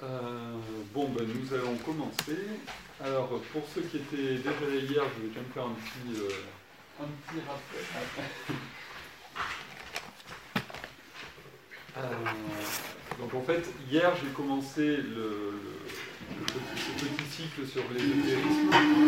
Bon, ben, nous allons commencer. Alors, pour ceux qui étaient déjà là hier, je vais quand même faire un petit rappel. Donc, en fait, hier, j'ai commencé ce petit cycle sur l'ésotérisme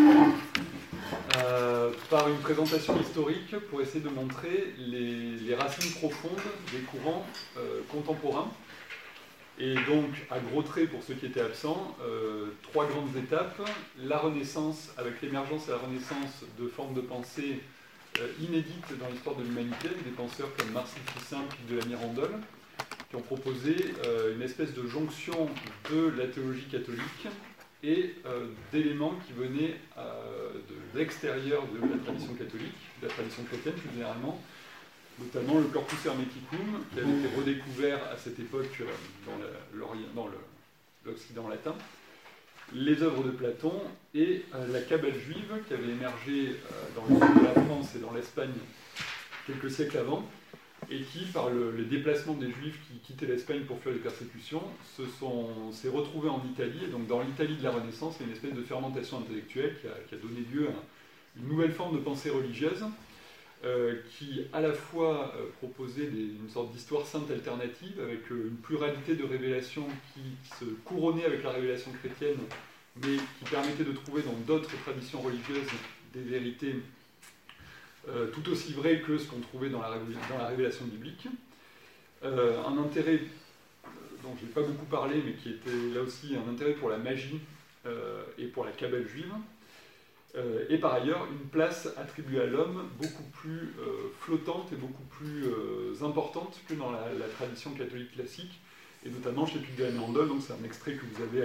par une présentation historique pour essayer de montrer les racines profondes des courants contemporains. Et donc, à gros traits, pour ceux qui étaient absents, trois grandes étapes. La Renaissance, avec l'émergence et la Renaissance de formes de pensée inédites dans l'histoire de l'humanité, des penseurs comme Marcille Fissin et de la Mirandole, qui ont proposé une espèce de jonction de la théologie catholique et d'éléments qui venaient de l'extérieur de la tradition catholique, de la tradition chrétienne plus généralement, notamment le Corpus Hermeticum, qui avait été redécouvert à cette époque dans l'Occident latin, les œuvres de Platon et la Kabbale juive, qui avait émergé dans le sud de la France et dans l'Espagne quelques siècles avant, et qui, par les déplacements des Juifs qui quittaient l'Espagne pour fuir les persécutions, s'est retrouvé en Italie. Et donc, dans l'Italie de la Renaissance, il y a une espèce de fermentation intellectuelle qui a donné lieu à une nouvelle forme de pensée religieuse, qui à la fois proposait une sorte d'histoire sainte alternative avec une pluralité de révélations qui se couronnait avec la révélation chrétienne, mais qui permettait de trouver dans d'autres traditions religieuses des vérités tout aussi vraies que ce qu'on trouvait dans la révélation biblique. Un intérêt dont je n'ai pas beaucoup parlé, mais qui était là aussi un intérêt pour la magie et pour la Kabbale juive. Et par ailleurs, une place attribuée à l'homme beaucoup plus flottante et beaucoup plus importante que dans la tradition catholique classique, et notamment chez Puig de la Mirandole. Donc c'est un extrait que vous avez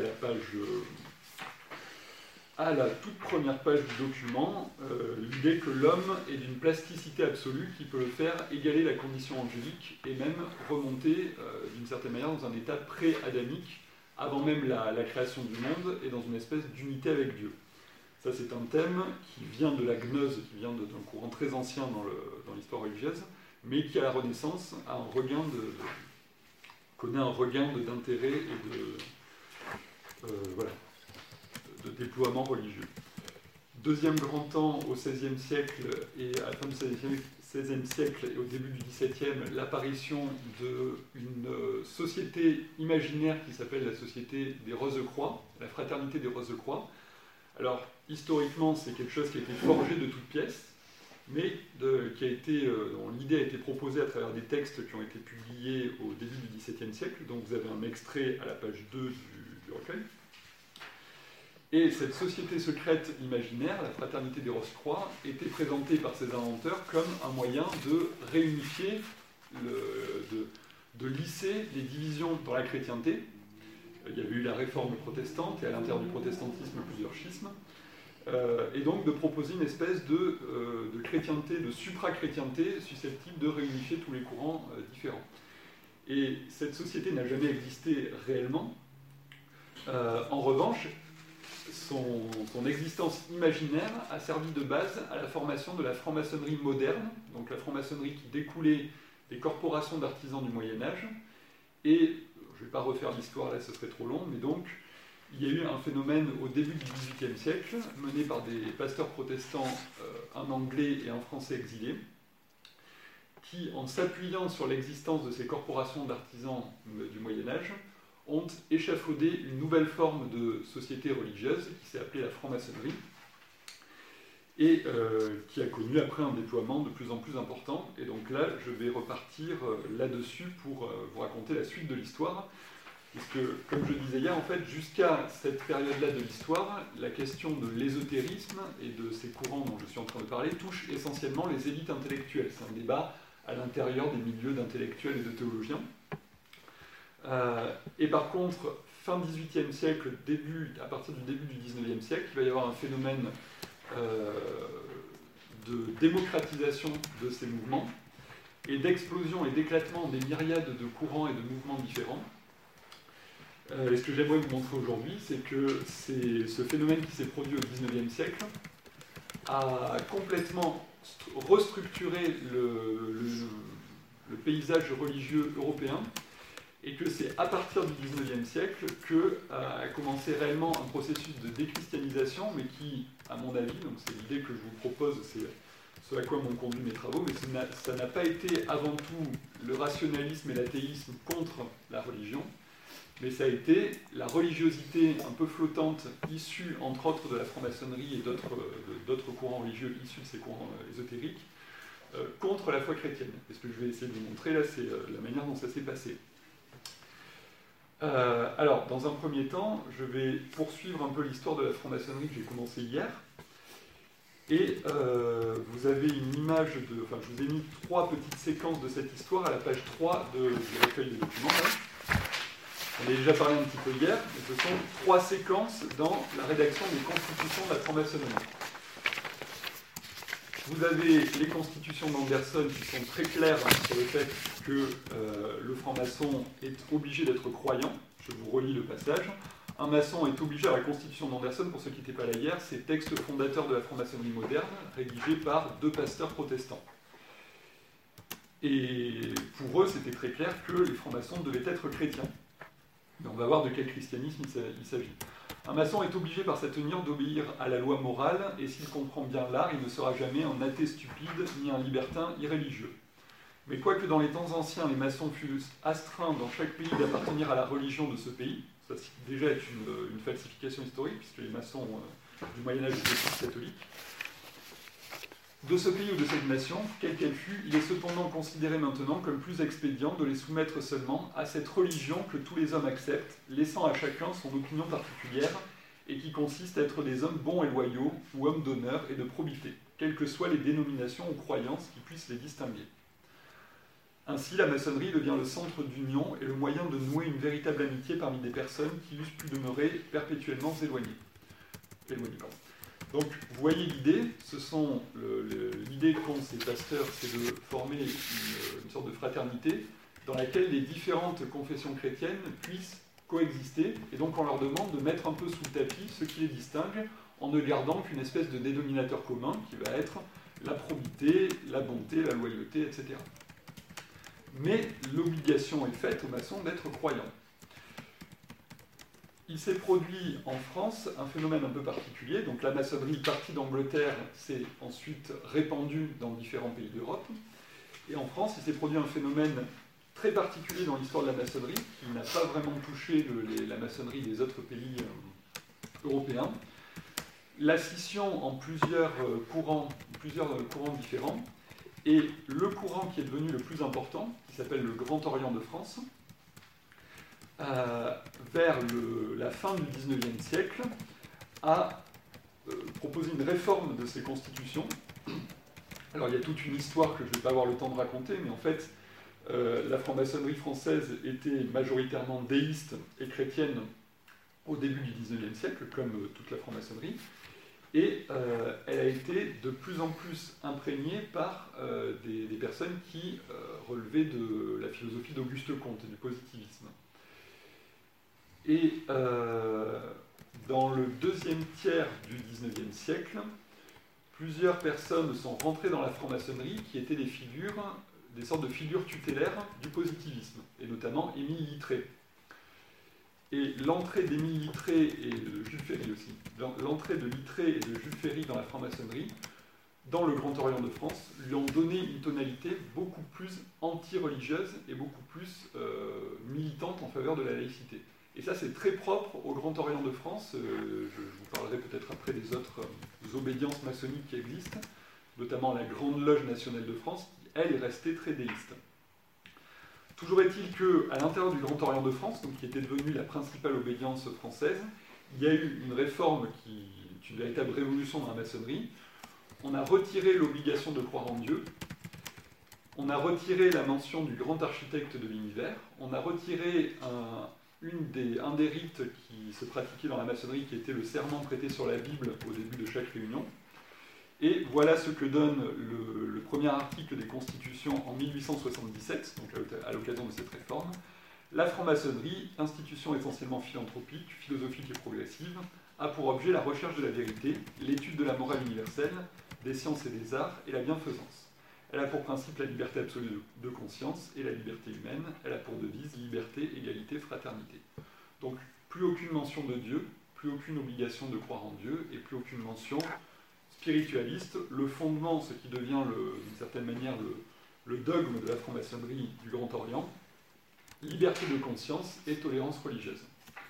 à la toute première page du document, l'idée que l'homme est d'une plasticité absolue qui peut le faire égaler la condition angélique et même remonter d'une certaine manière dans un état pré-adamique, avant même la création du monde, et dans une espèce d'unité avec Dieu. Ça, c'est un thème qui vient de la gnose, qui vient d'un courant très ancien dans l'histoire religieuse, mais qui, à la Renaissance, connaît un regain d'intérêt et de déploiement religieux. Deuxième grand temps, au XVIe siècle, et à la fin du XVIe siècle et au début du XVIIe, l'apparition d'une société imaginaire qui s'appelle la Société des Rose-Croix, la Fraternité des Rose-Croix. Alors, historiquement, c'est quelque chose qui a été forgé de toutes pièces, mais dont l'idée a été proposée à travers des textes qui ont été publiés au début du XVIIe siècle. Donc vous avez un extrait à la page 2 du recueil. Et cette société secrète imaginaire, la Fraternité des Rose-Croix, était présentée par ses inventeurs comme un moyen de réunifier, de lisser les divisions dans la chrétienté. Il y avait eu la réforme protestante, et à l'intérieur du protestantisme, plusieurs schismes, et donc de proposer une espèce de chrétienté, de supra-chrétienté, susceptible de réunifier tous les courants différents. Et cette société n'a jamais existé réellement. En revanche, son existence imaginaire a servi de base à la formation de la franc-maçonnerie moderne, donc la franc-maçonnerie qui découlait des corporations d'artisans du Moyen-Âge, et je ne vais pas refaire l'histoire là, ce serait trop long, mais donc il y a eu un phénomène au début du XVIIIe siècle, mené par des pasteurs protestants, un anglais et un français exilés, qui, en s'appuyant sur l'existence de ces corporations d'artisans du Moyen-Âge, ont échafaudé une nouvelle forme de société religieuse qui s'est appelée la franc-maçonnerie, et qui a connu après un déploiement de plus en plus important. Et donc là, je vais repartir là-dessus pour vous raconter la suite de l'histoire, puisque, comme je disais hier, en fait, jusqu'à cette période-là de l'histoire, la question de l'ésotérisme et de ces courants dont je suis en train de parler touche essentiellement les élites intellectuelles. C'est un débat à l'intérieur des milieux d'intellectuels et de théologiens. Et par contre, fin XVIIIe siècle, à partir du début du XIXe siècle, il va y avoir un phénomène de démocratisation de ces mouvements et d'explosion et d'éclatement des myriades de courants et de mouvements différents. Et ce que j'aimerais vous montrer aujourd'hui, c'est que ce phénomène qui s'est produit au XIXe siècle a complètement restructuré le paysage religieux européen et que c'est à partir du XIXe siècle qu'a commencé réellement un processus de déchristianisation, mais qui, à mon avis, donc c'est l'idée que je vous propose, c'est ce à quoi m'ont conduit mes travaux, mais ça n'a pas été avant tout le rationalisme et l'athéisme contre la religion, mais ça a été la religiosité un peu flottante, issue entre autres de la franc-maçonnerie et d'autres courants religieux issus de ces courants ésotériques, contre la foi chrétienne. Et ce que je vais essayer de vous montrer là, c'est la manière dont ça s'est passé. Alors, dans un premier temps, je vais poursuivre un peu l'histoire de la franc-maçonnerie que j'ai commencé hier. Et vous avez une image de... Enfin, je vous ai mis 3 petites séquences de cette histoire à la page 3 de recueil de documents. Là. On a déjà parlé un petit peu hier, mais ce sont 3 séquences dans la rédaction des constitutions de la franc-maçonnerie. Vous avez les constitutions d'Anderson qui sont très claires sur le fait que le franc-maçon est obligé d'être croyant. Je vous relis le passage. Un maçon est obligé, à la constitution d'Anderson, pour ceux qui n'étaient pas là hier, c'est texte fondateur de la franc-maçonnerie moderne, rédigé par 2 pasteurs protestants. Et pour eux, c'était très clair que les francs-maçons devaient être chrétiens. Mais on va voir de quel christianisme il s'agit. Un maçon est obligé par sa tenue d'obéir à la loi morale, et s'il comprend bien l'art, il ne sera jamais un athée stupide, ni un libertin irréligieux. Mais quoique dans les temps anciens, les maçons fussent astreints dans chaque pays d'appartenir à la religion de ce pays, ça déjà est une falsification historique, puisque les maçons du Moyen-Âge étaient tous catholiques, de ce pays ou de cette nation, quelle qu'elle fût, il est cependant considéré maintenant comme plus expédient de les soumettre seulement à cette religion que tous les hommes acceptent, laissant à chacun son opinion particulière, et qui consiste à être des hommes bons et loyaux, ou hommes d'honneur et de probité, quelles que soient les dénominations ou croyances qui puissent les distinguer. Ainsi, la maçonnerie devient le centre d'union et le moyen de nouer une véritable amitié parmi des personnes qui eussent pu demeurer perpétuellement éloignées. Donc, vous voyez l'idée, l'idée qu'ont ces pasteurs, c'est de former une sorte de fraternité dans laquelle les différentes confessions chrétiennes puissent coexister, et donc on leur demande de mettre un peu sous le tapis ce qui les distingue, en ne gardant qu'une espèce de dénominateur commun qui va être la probité, la bonté, la loyauté, etc. Mais l'obligation est faite aux maçons d'être croyants. Il s'est produit en France un phénomène un peu particulier. Donc la maçonnerie partie d'Angleterre s'est ensuite répandue dans différents pays d'Europe. Et en France, il s'est produit un phénomène très particulier dans l'histoire de la maçonnerie, qui n'a pas vraiment touché la maçonnerie des autres pays européens. La scission en plusieurs courants différents. Et le courant qui est devenu le plus important, qui s'appelle le Grand Orient de France, vers la fin du XIXe siècle, a proposé une réforme de ces constitutions. Alors il y a toute une histoire que je ne vais pas avoir le temps de raconter, mais en fait, la franc-maçonnerie française était majoritairement déiste et chrétienne au début du XIXe siècle, comme toute la franc-maçonnerie, et elle a été de plus en plus imprégnée par des personnes qui relevaient de la philosophie d'Auguste Comte et du positivisme. Et dans le deuxième tiers du XIXe siècle, plusieurs personnes sont rentrées dans la franc-maçonnerie qui étaient des sortes de figures tutélaires du positivisme, et notamment Émile Littré. Et l'entrée d'Émile Littré et de Jules Ferry aussi, l'entrée de Littré et de Jules Ferry dans la franc-maçonnerie, dans le Grand Orient de France, lui ont donné une tonalité beaucoup plus anti-religieuse et beaucoup plus militante en faveur de la laïcité. Et ça, c'est très propre au Grand Orient de France. Je vous parlerai peut-être après des autres obédiences maçonniques qui existent, notamment la Grande Loge nationale de France, qui, elle, est restée très déiste. Toujours est-il qu'à l'intérieur du Grand Orient de France, donc, qui était devenue la principale obédience française, il y a eu une réforme qui est une véritable révolution dans la maçonnerie. On a retiré l'obligation de croire en Dieu, on a retiré la mention du grand architecte de l'univers, on a retiré un des rites qui se pratiquait dans la maçonnerie, qui était le serment prêté sur la Bible au début de chaque réunion. Et voilà ce que donne le premier article des Constitutions en 1877, donc à l'occasion de cette réforme. La franc-maçonnerie, institution essentiellement philanthropique, philosophique et progressive, a pour objet la recherche de la vérité, l'étude de la morale universelle, des sciences et des arts et la bienfaisance. Elle a pour principe la liberté absolue de conscience et la liberté humaine. Elle a pour devise liberté, égalité, fraternité. Donc, plus aucune mention de Dieu, plus aucune obligation de croire en Dieu, et plus aucune mention spiritualiste. Le fondement, ce qui devient d'une certaine manière le dogme de la franc-maçonnerie du Grand Orient, liberté de conscience et tolérance religieuse.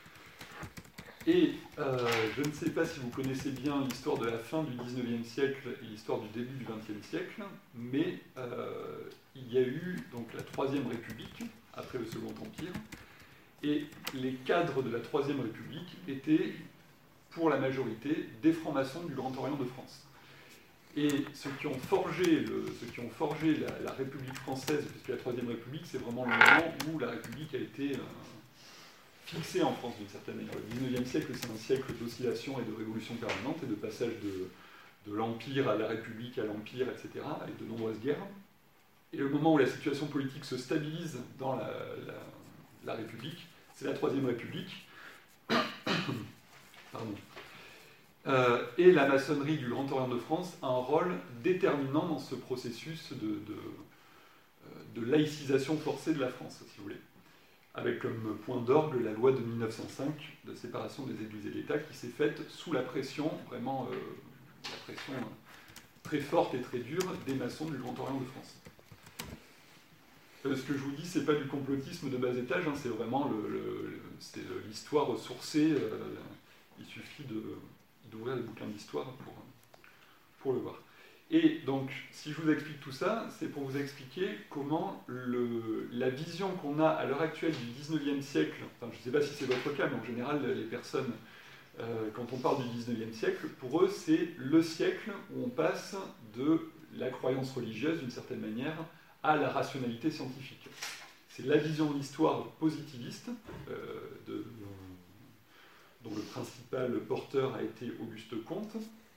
Et je ne sais pas si vous connaissez bien l'histoire de la fin du XIXe siècle et l'histoire du début du XXe siècle, mais il y a eu donc la Troisième République, après le Second Empire, et les cadres de la Troisième République étaient, pour la majorité, des francs-maçons du Grand Orient de France. Et ceux qui ont forgé la République française, puisque la Troisième République, c'est vraiment le moment où la République a été fixée en France d'une certaine manière. Le XIXe siècle, c'est un siècle d'oscillation et de révolution permanente, et de passage de l'Empire à la République, à l'Empire, etc., avec de nombreuses guerres. Et le moment où la situation politique se stabilise dans la République, c'est la Troisième République. Pardon. Et la maçonnerie du Grand Orient de France a un rôle déterminant dans ce processus de laïcisation forcée de la France, si vous voulez, avec comme point d'orgue la loi de 1905 de séparation des Églises et de l'État, qui s'est faite sous la pression, vraiment la pression très forte et très dure des maçons du Grand Orient de France. Ce que je vous dis, c'est pas du complotisme de bas étage, hein, c'est vraiment c'est l'histoire sourcée. Il suffit d'ouvrir les bouquins d'histoire pour le voir. Et donc, si je vous explique tout ça, c'est pour vous expliquer comment la vision qu'on a à l'heure actuelle du 19e siècle, enfin je ne sais pas si c'est votre cas, mais en général, les personnes, quand on parle du 19e siècle, pour eux, c'est le siècle où on passe de la croyance religieuse, d'une certaine manière, à la rationalité scientifique. C'est la vision de l'histoire positiviste, dont le principal porteur a été Auguste Comte,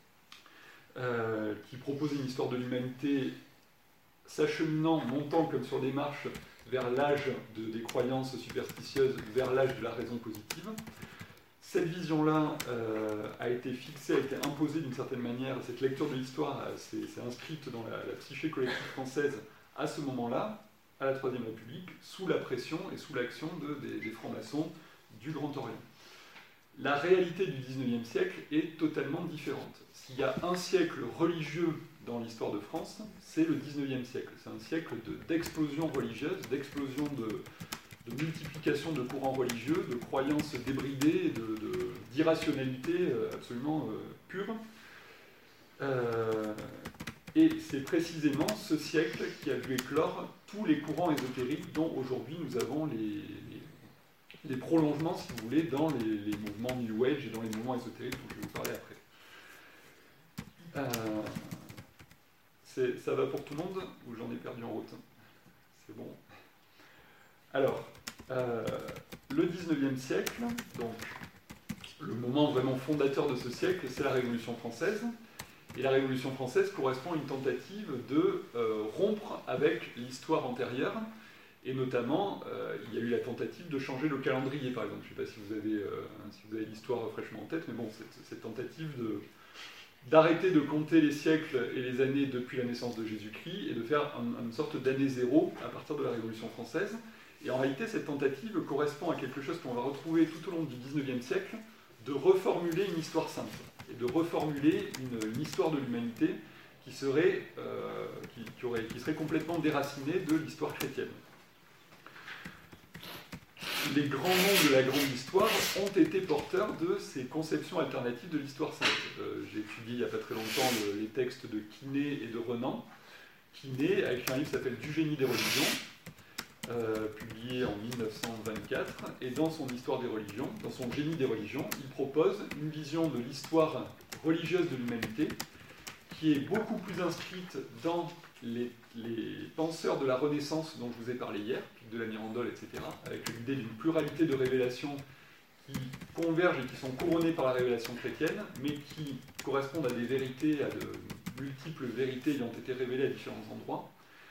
qui proposait une histoire de l'humanité s'acheminant, montant comme sur des marches vers l'âge des croyances superstitieuses, vers l'âge de la raison positive. Cette vision-là a été fixée, a été imposée d'une certaine manière, cette lecture de l'histoire s'est inscrite dans la psyché collective française à ce moment-là, à la Troisième République, sous la pression et sous l'action des francs-maçons du Grand Orient. La réalité du XIXe siècle est totalement différente. S'il y a un siècle religieux dans l'histoire de France, c'est le XIXe siècle. C'est un siècle d'explosion religieuse, d'explosion de multiplication de courants religieux, de croyances débridées, d'irrationalité absolument pure. Et c'est précisément ce siècle qui a vu éclore tous les courants ésotériques dont aujourd'hui nous avons les prolongements, si vous voulez, dans les mouvements New Age et dans les mouvements ésotériques dont je vais vous parler après. Ça va pour tout le monde ou j'en ai perdu en route? C'est bon. Alors, le 19e siècle, donc le moment vraiment fondateur de ce siècle, c'est la Révolution française. Et la Révolution française correspond à une tentative de rompre avec l'histoire antérieure. Et notamment, il y a eu la tentative de changer le calendrier, par exemple. Je ne sais pas si vous avez l'histoire fraîchement en tête, mais bon, cette tentative d'arrêter de compter les siècles et les années depuis la naissance de Jésus-Christ et de faire une sorte d'année zéro à partir de la Révolution française. Et en réalité, cette tentative correspond à quelque chose qu'on va retrouver tout au long du XIXe siècle, de reformuler une histoire sainte, et de reformuler une histoire de l'humanité qui serait complètement déracinée de l'histoire chrétienne. Les grands noms de la grande histoire ont été porteurs de ces conceptions alternatives de l'histoire sainte. J'ai étudié il n'y a pas très longtemps les textes de Quinet et de Renan. Quinet a écrit un livre qui s'appelle Du génie des religions, publié en 1924, et dans son histoire des religions, dans son génie des religions, il propose une vision de l'histoire religieuse de l'humanité qui est beaucoup plus inscrite dans les penseurs de la Renaissance dont je vous ai parlé hier, de la Mirandole, etc., avec l'idée d'une pluralité de révélations qui convergent et qui sont couronnées par la révélation chrétienne, mais qui correspondent à des vérités, à de multiples vérités ayant été révélées à différents endroits.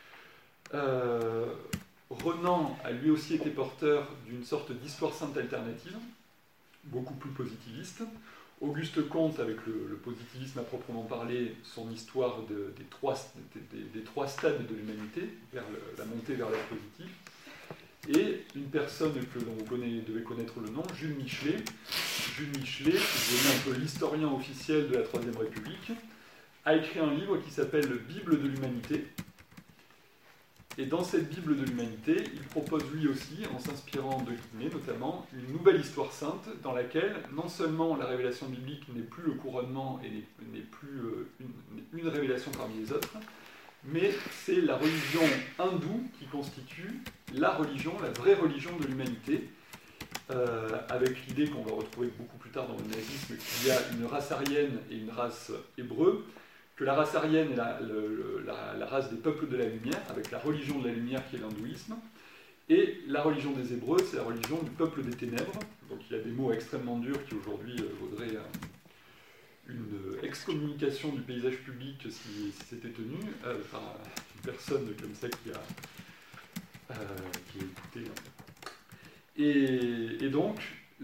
Renan a lui aussi été porteur d'une sorte d'histoire sainte alternative, beaucoup plus positiviste. Auguste Comte, avec le positivisme à proprement parler, son histoire des trois stades de l'humanité, vers la montée vers l'ère positive, et une personne dont vous devez connaître le nom, Jules Michelet. Jules Michelet, qui est devenu un peu l'historien officiel de la Troisième République, a écrit un livre qui s'appelle Bible de l'humanité. Et dans cette Bible de l'humanité, il propose lui aussi, en s'inspirant de Guimet notamment, une nouvelle histoire sainte dans laquelle non seulement la révélation biblique n'est plus le couronnement et n'est plus une révélation parmi les autres, mais c'est la religion hindoue qui constitue la vraie religion de l'humanité, avec l'idée qu'on va retrouver beaucoup plus tard dans le nazisme qu'il y a une race aryenne et une race hébreu, que la race aryenne est la race des peuples de la lumière, avec la religion de la lumière qui est l'hindouisme, et la religion des Hébreux, c'est la religion du peuple des ténèbres. Donc il y a des mots extrêmement durs qui aujourd'hui vaudraient une excommunication du paysage public si c'était tenu, par une personne comme ça qui a écouté. Et donc,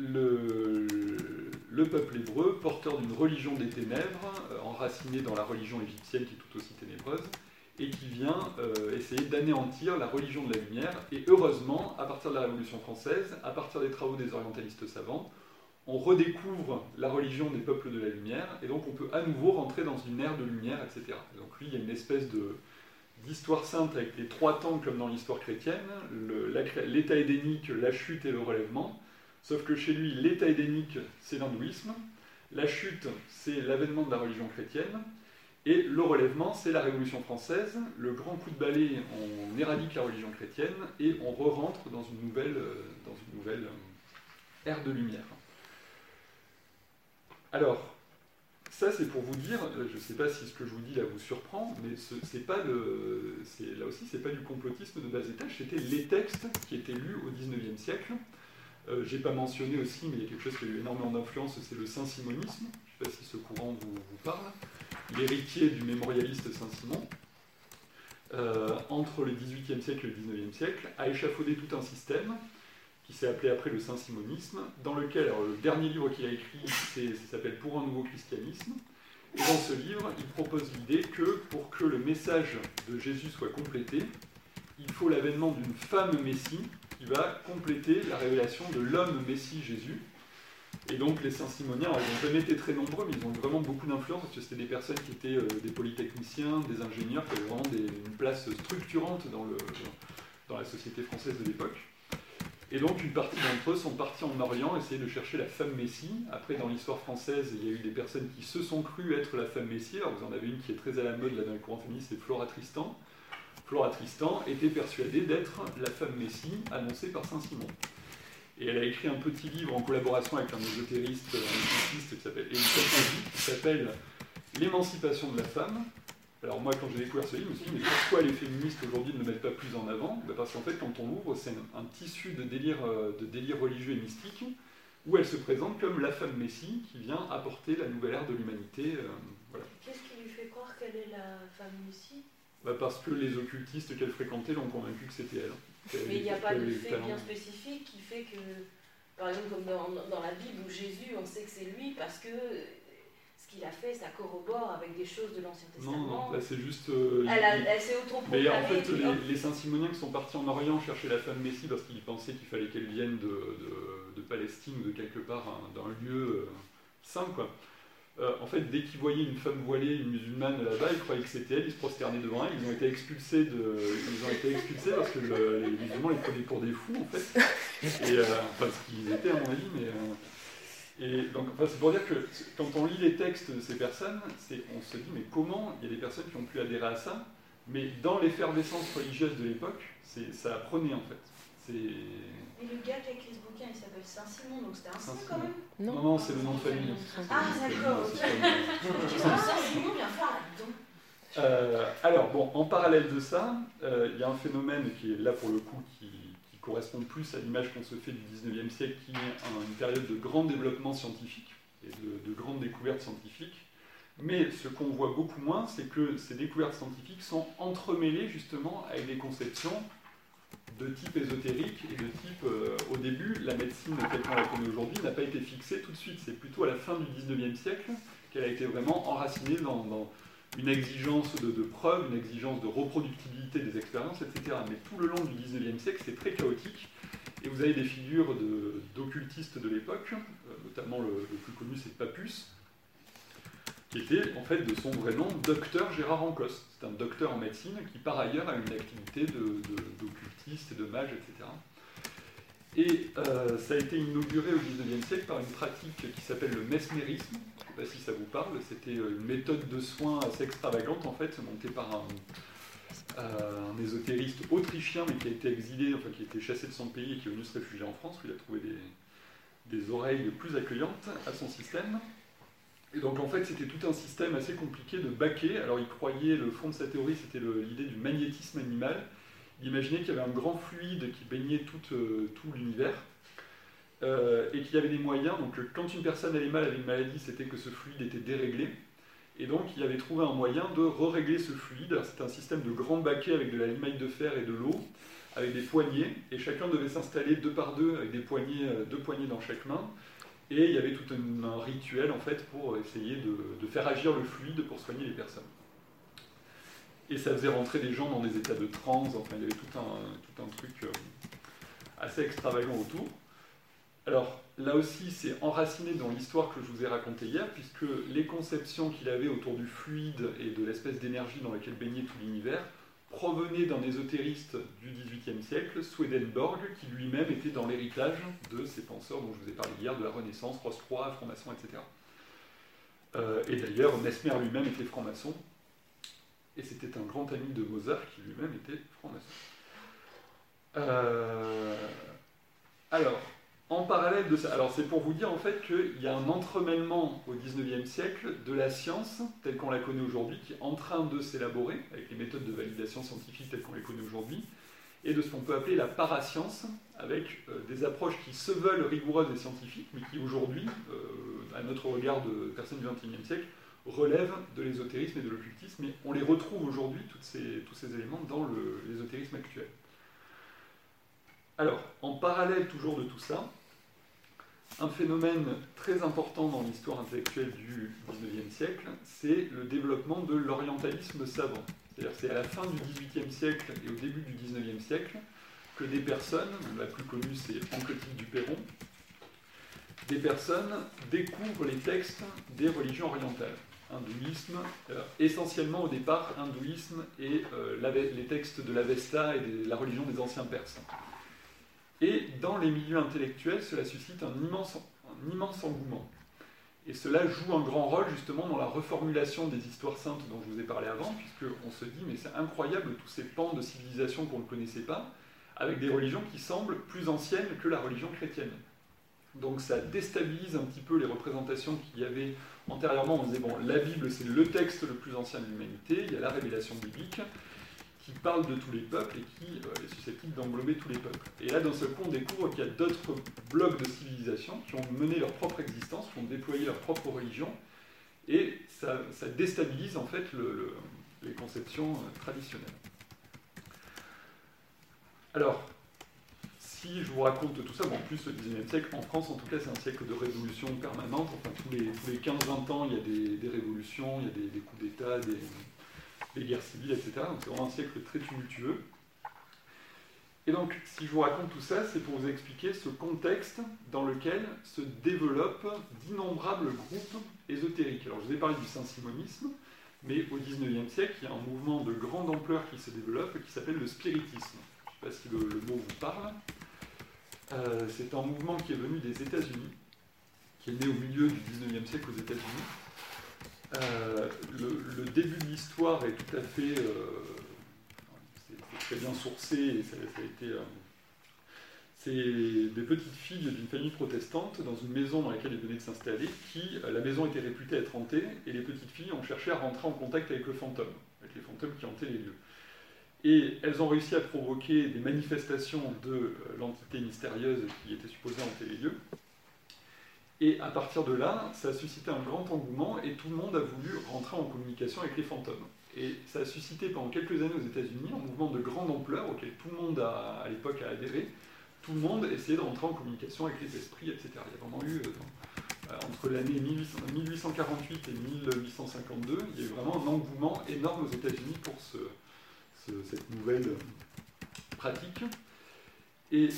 le peuple hébreu, porteur d'une religion des ténèbres, enraciné dans la religion égyptienne qui est tout aussi ténébreuse, et qui vient essayer d'anéantir la religion de la lumière. Et heureusement, à partir de la Révolution française, à partir des travaux des orientalistes savants, on redécouvre la religion des peuples de la lumière, et donc on peut à nouveau rentrer dans une ère de lumière, etc. Donc lui, il y a une espèce d'histoire sainte avec les trois temps comme dans l'histoire chrétienne, l'état édénique, la chute et le relèvement. Sauf que chez lui, l'état édénique, c'est l'hindouisme, la chute, c'est l'avènement de la religion chrétienne, et le relèvement, c'est la Révolution française. Le grand coup de balai, on éradique la religion chrétienne, et on re-rentre dans une nouvelle ère de lumière. Alors, ça c'est pour vous dire, je ne sais pas si ce que je vous dis là vous surprend, mais là aussi, c'est pas du complotisme de bas étage, c'était les textes qui étaient lus au XIXe siècle. J'ai pas mentionné aussi, mais il y a quelque chose qui a eu énormément d'influence, c'est le saint-simonisme. Je ne sais pas si ce courant vous parle. L'héritier du mémorialiste Saint-Simon, entre le XVIIIe siècle et le XIXe siècle, a échafaudé tout un système qui s'est appelé après le saint-simonisme, dans lequel, alors, le dernier livre qu'il a écrit, ça s'appelle « Pour un nouveau christianisme », et dans ce livre, il propose l'idée que, pour que le message de Jésus soit complété, il faut l'avènement d'une femme Messie qui va compléter la révélation de l'homme Messie Jésus. Et donc les Saint-Simoniens, ils n'ont jamais été très nombreux, mais ils ont eu vraiment beaucoup d'influence, parce que c'était des personnes qui étaient des polytechniciens, des ingénieurs, qui avaient vraiment une place structurante dans la société française de l'époque. Et donc une partie d'entre eux sont partis en Orient essayer de chercher la femme Messie. Après, dans l'histoire française, il y a eu des personnes qui se sont crues être la femme Messie. Alors vous en avez une qui est très à la mode là, dans le courant féministe, c'est Flora Tristan. Flora Tristan était persuadée d'être la femme Messie annoncée par Saint-Simon. Et elle a écrit un petit livre en collaboration avec un ésotériste, un occultiste qui s'appelle L'émancipation de la femme. Alors moi, quand j'ai découvert ce livre, je me suis dit, mais pourquoi les féministes aujourd'hui ne le mettent pas plus en avant? Parce qu'en fait, quand on l'ouvre, c'est un tissu de délire religieux et mystique, où elle se présente comme la femme Messie qui vient apporter la nouvelle ère de l'humanité. Voilà. Qu'est-ce qui lui fait croire qu'elle est la femme Messie? Parce que les occultistes qu'elle fréquentait l'ont convaincu que c'était elle. Mais il n'y a pas de fait bien spécifique qui fait que, par exemple, comme dans la Bible où Jésus, on sait que c'est lui parce que ce qu'il a fait, ça corrobore avec des choses de l'Ancien Testament. Non, là c'est juste... elle s'est autoproclamée. Mais en fait, les Saint-Simoniens qui sont partis en Orient chercher la femme Messie parce qu'ils pensaient qu'il fallait qu'elle vienne de Palestine ou de quelque part, d'un lieu saint, quoi. En fait, dès qu'ils voyaient une femme voilée, une musulmane là-bas, ils croyaient que c'était elle, ils se prosternaient devant elle, ils ont été expulsés parce que les musulmans les prenaient pour des fous, en fait. Et, parce qu'ils étaient, à mon avis, mais... Et donc, c'est pour dire que quand on lit les textes de ces personnes, on se dit, mais comment il y a des personnes qui ont pu adhérer à ça? Mais dans l'effervescence religieuse de l'époque, ça apprenait, en fait. Et le gars qui a écrit ce bouquin, il s'appelle Saint-Simon, donc c'était un saint quand même? Non, c'est le nom de famille. Ah, d'accord, ok. Saint-Simon vient faire là-dedans. Alors, bon, en parallèle de ça, il y a un phénomène qui est là, pour le coup, qui correspond plus à l'image qu'on se fait du 19e siècle, qui est une période de grand développement scientifique et de grandes découvertes scientifiques. Mais ce qu'on voit beaucoup moins, c'est que ces découvertes scientifiques sont entremêlées justement avec des conceptions de type ésotérique et de type, au début, la médecine telle qu'on la connaît aujourd'hui n'a pas été fixée tout de suite. C'est plutôt à la fin du XIXe siècle qu'elle a été vraiment enracinée dans une exigence de preuve, une exigence de reproductibilité des expériences, etc. Mais tout le long du XIXe siècle, c'est très chaotique. Et vous avez des figures d'occultistes de l'époque, notamment le plus connu, c'est Papus, qui était en fait de son vrai nom docteur Gérard Encausse. C'est un docteur en médecine qui par ailleurs a une activité d'occultiste et de mage, etc. Et ça a été inauguré au XIXe siècle par une pratique qui s'appelle le mesmérisme. Je ne sais pas si ça vous parle, c'était une méthode de soins assez extravagante en fait, montée par un ésotériste autrichien mais qui a été exilé, enfin qui a été chassé de son pays et qui est venu se réfugier en France, où il a trouvé des oreilles plus accueillantes à son système. Et donc en fait c'était tout un système assez compliqué de baquer. Alors il croyait, le fond de sa théorie c'était l'idée du magnétisme animal. Il imaginait qu'il y avait un grand fluide qui baignait tout l'univers et qu'il y avait des moyens. Donc quand une personne allait mal avec une maladie, c'était que ce fluide était déréglé. Et donc il avait trouvé un moyen de régler ce fluide. C'était un système de grands baquets avec de la limaille de fer et de l'eau, avec des poignées, et chacun devait s'installer deux par deux avec des poignées, deux poignées dans chaque main. Et il y avait tout un rituel en fait pour essayer de faire agir le fluide pour soigner les personnes. Et ça faisait rentrer des gens dans des états de transe, enfin il y avait tout un truc assez extravagant autour. Alors là aussi c'est enraciné dans l'histoire que je vous ai racontée hier, puisque les conceptions qu'il avait autour du fluide et de l'espèce d'énergie dans laquelle baignait tout l'univers provenaient d'un ésotériste du XVIIIe siècle, Swedenborg, qui lui-même était dans l'héritage de ces penseurs dont je vous ai parlé hier, de la Renaissance, Rose-Croix, franc-maçon, etc. Et d'ailleurs, Mesmer lui-même était franc-maçon, et c'était un grand ami de Mozart qui lui-même était franc-maçon. Alors, en parallèle de ça, alors c'est pour vous dire en fait qu'il y a un entremêlement au XIXe siècle de la science telle qu'on la connaît aujourd'hui, qui est en train de s'élaborer avec les méthodes de validation scientifique telles qu'on les connaît aujourd'hui, et de ce qu'on peut appeler la parascience, avec des approches qui se veulent rigoureuses et scientifiques, mais qui aujourd'hui, à notre regard de personnes du XXIe siècle, relèvent de l'ésotérisme et de l'occultisme, mais on les retrouve aujourd'hui, tous ces éléments, dans l'ésotérisme actuel. Alors, en parallèle toujours de tout ça, un phénomène très important dans l'histoire intellectuelle du XIXe siècle, c'est le développement de l'orientalisme savant. C'est-à-dire que c'est à la fin du XVIIIe siècle et au début du XIXe siècle que des personnes, la plus connue c'est Anquetil du Perron, des personnes découvrent les textes des religions orientales. Hindouisme, essentiellement au départ hindouisme et les textes de l'Avesta et de la religion des anciens Perses. Et dans les milieux intellectuels, cela suscite un immense engouement. Et cela joue un grand rôle justement dans la reformulation des histoires saintes dont je vous ai parlé avant, puisqu'on se dit, mais c'est incroyable tous ces pans de civilisation qu'on ne connaissait pas, avec des religions qui semblent plus anciennes que la religion chrétienne. Donc ça déstabilise un petit peu les représentations qu'il y avait antérieurement. On disait, bon, la Bible c'est le texte le plus ancien de l'humanité, il y a la révélation biblique, qui parle de tous les peuples et qui est susceptible d'englober tous les peuples. Et là, d'un seul coup, on découvre qu'il y a d'autres blocs de civilisation qui ont mené leur propre existence, qui ont déployé leur propre religion, et ça déstabilise en fait les conceptions traditionnelles. Alors, si je vous raconte tout ça, bon, en plus le XIXe siècle, en France en tout cas, c'est un siècle de révolution permanente. Enfin, tous les 15-20 ans, il y a des révolutions, il y a des coups d'État, des guerres civiles, etc. Donc c'est vraiment un siècle très tumultueux. Et donc, si je vous raconte tout ça, c'est pour vous expliquer ce contexte dans lequel se développent d'innombrables groupes ésotériques. Alors, je vous ai parlé du saint-simonisme, mais au XIXe siècle, il y a un mouvement de grande ampleur qui se développe qui s'appelle le spiritisme. Je ne sais pas si le mot vous parle. C'est un mouvement qui est venu des États-Unis, qui est né au milieu du XIXe siècle aux États-Unis. Le début de l'histoire est tout à fait c'est très bien sourcé et ça a été c'est des petites filles d'une famille protestante dans une maison dans laquelle elles venaient de s'installer, la maison était réputée être hantée et les petites filles ont cherché à rentrer en contact avec le fantôme, avec les fantômes qui hantaient les lieux. Et elles ont réussi à provoquer des manifestations de l'entité mystérieuse qui était supposée hanter les lieux. Et à partir de là, ça a suscité un grand engouement et tout le monde a voulu rentrer en communication avec les fantômes. Et ça a suscité pendant quelques années aux États-Unis un mouvement de grande ampleur auquel tout le monde à l'époque a adhéré. Tout le monde essayait de rentrer en communication avec les esprits, etc. Il y a vraiment eu, entre l'année 1848 et 1852, il y a eu vraiment un engouement énorme aux États-Unis pour cette nouvelle pratique. Et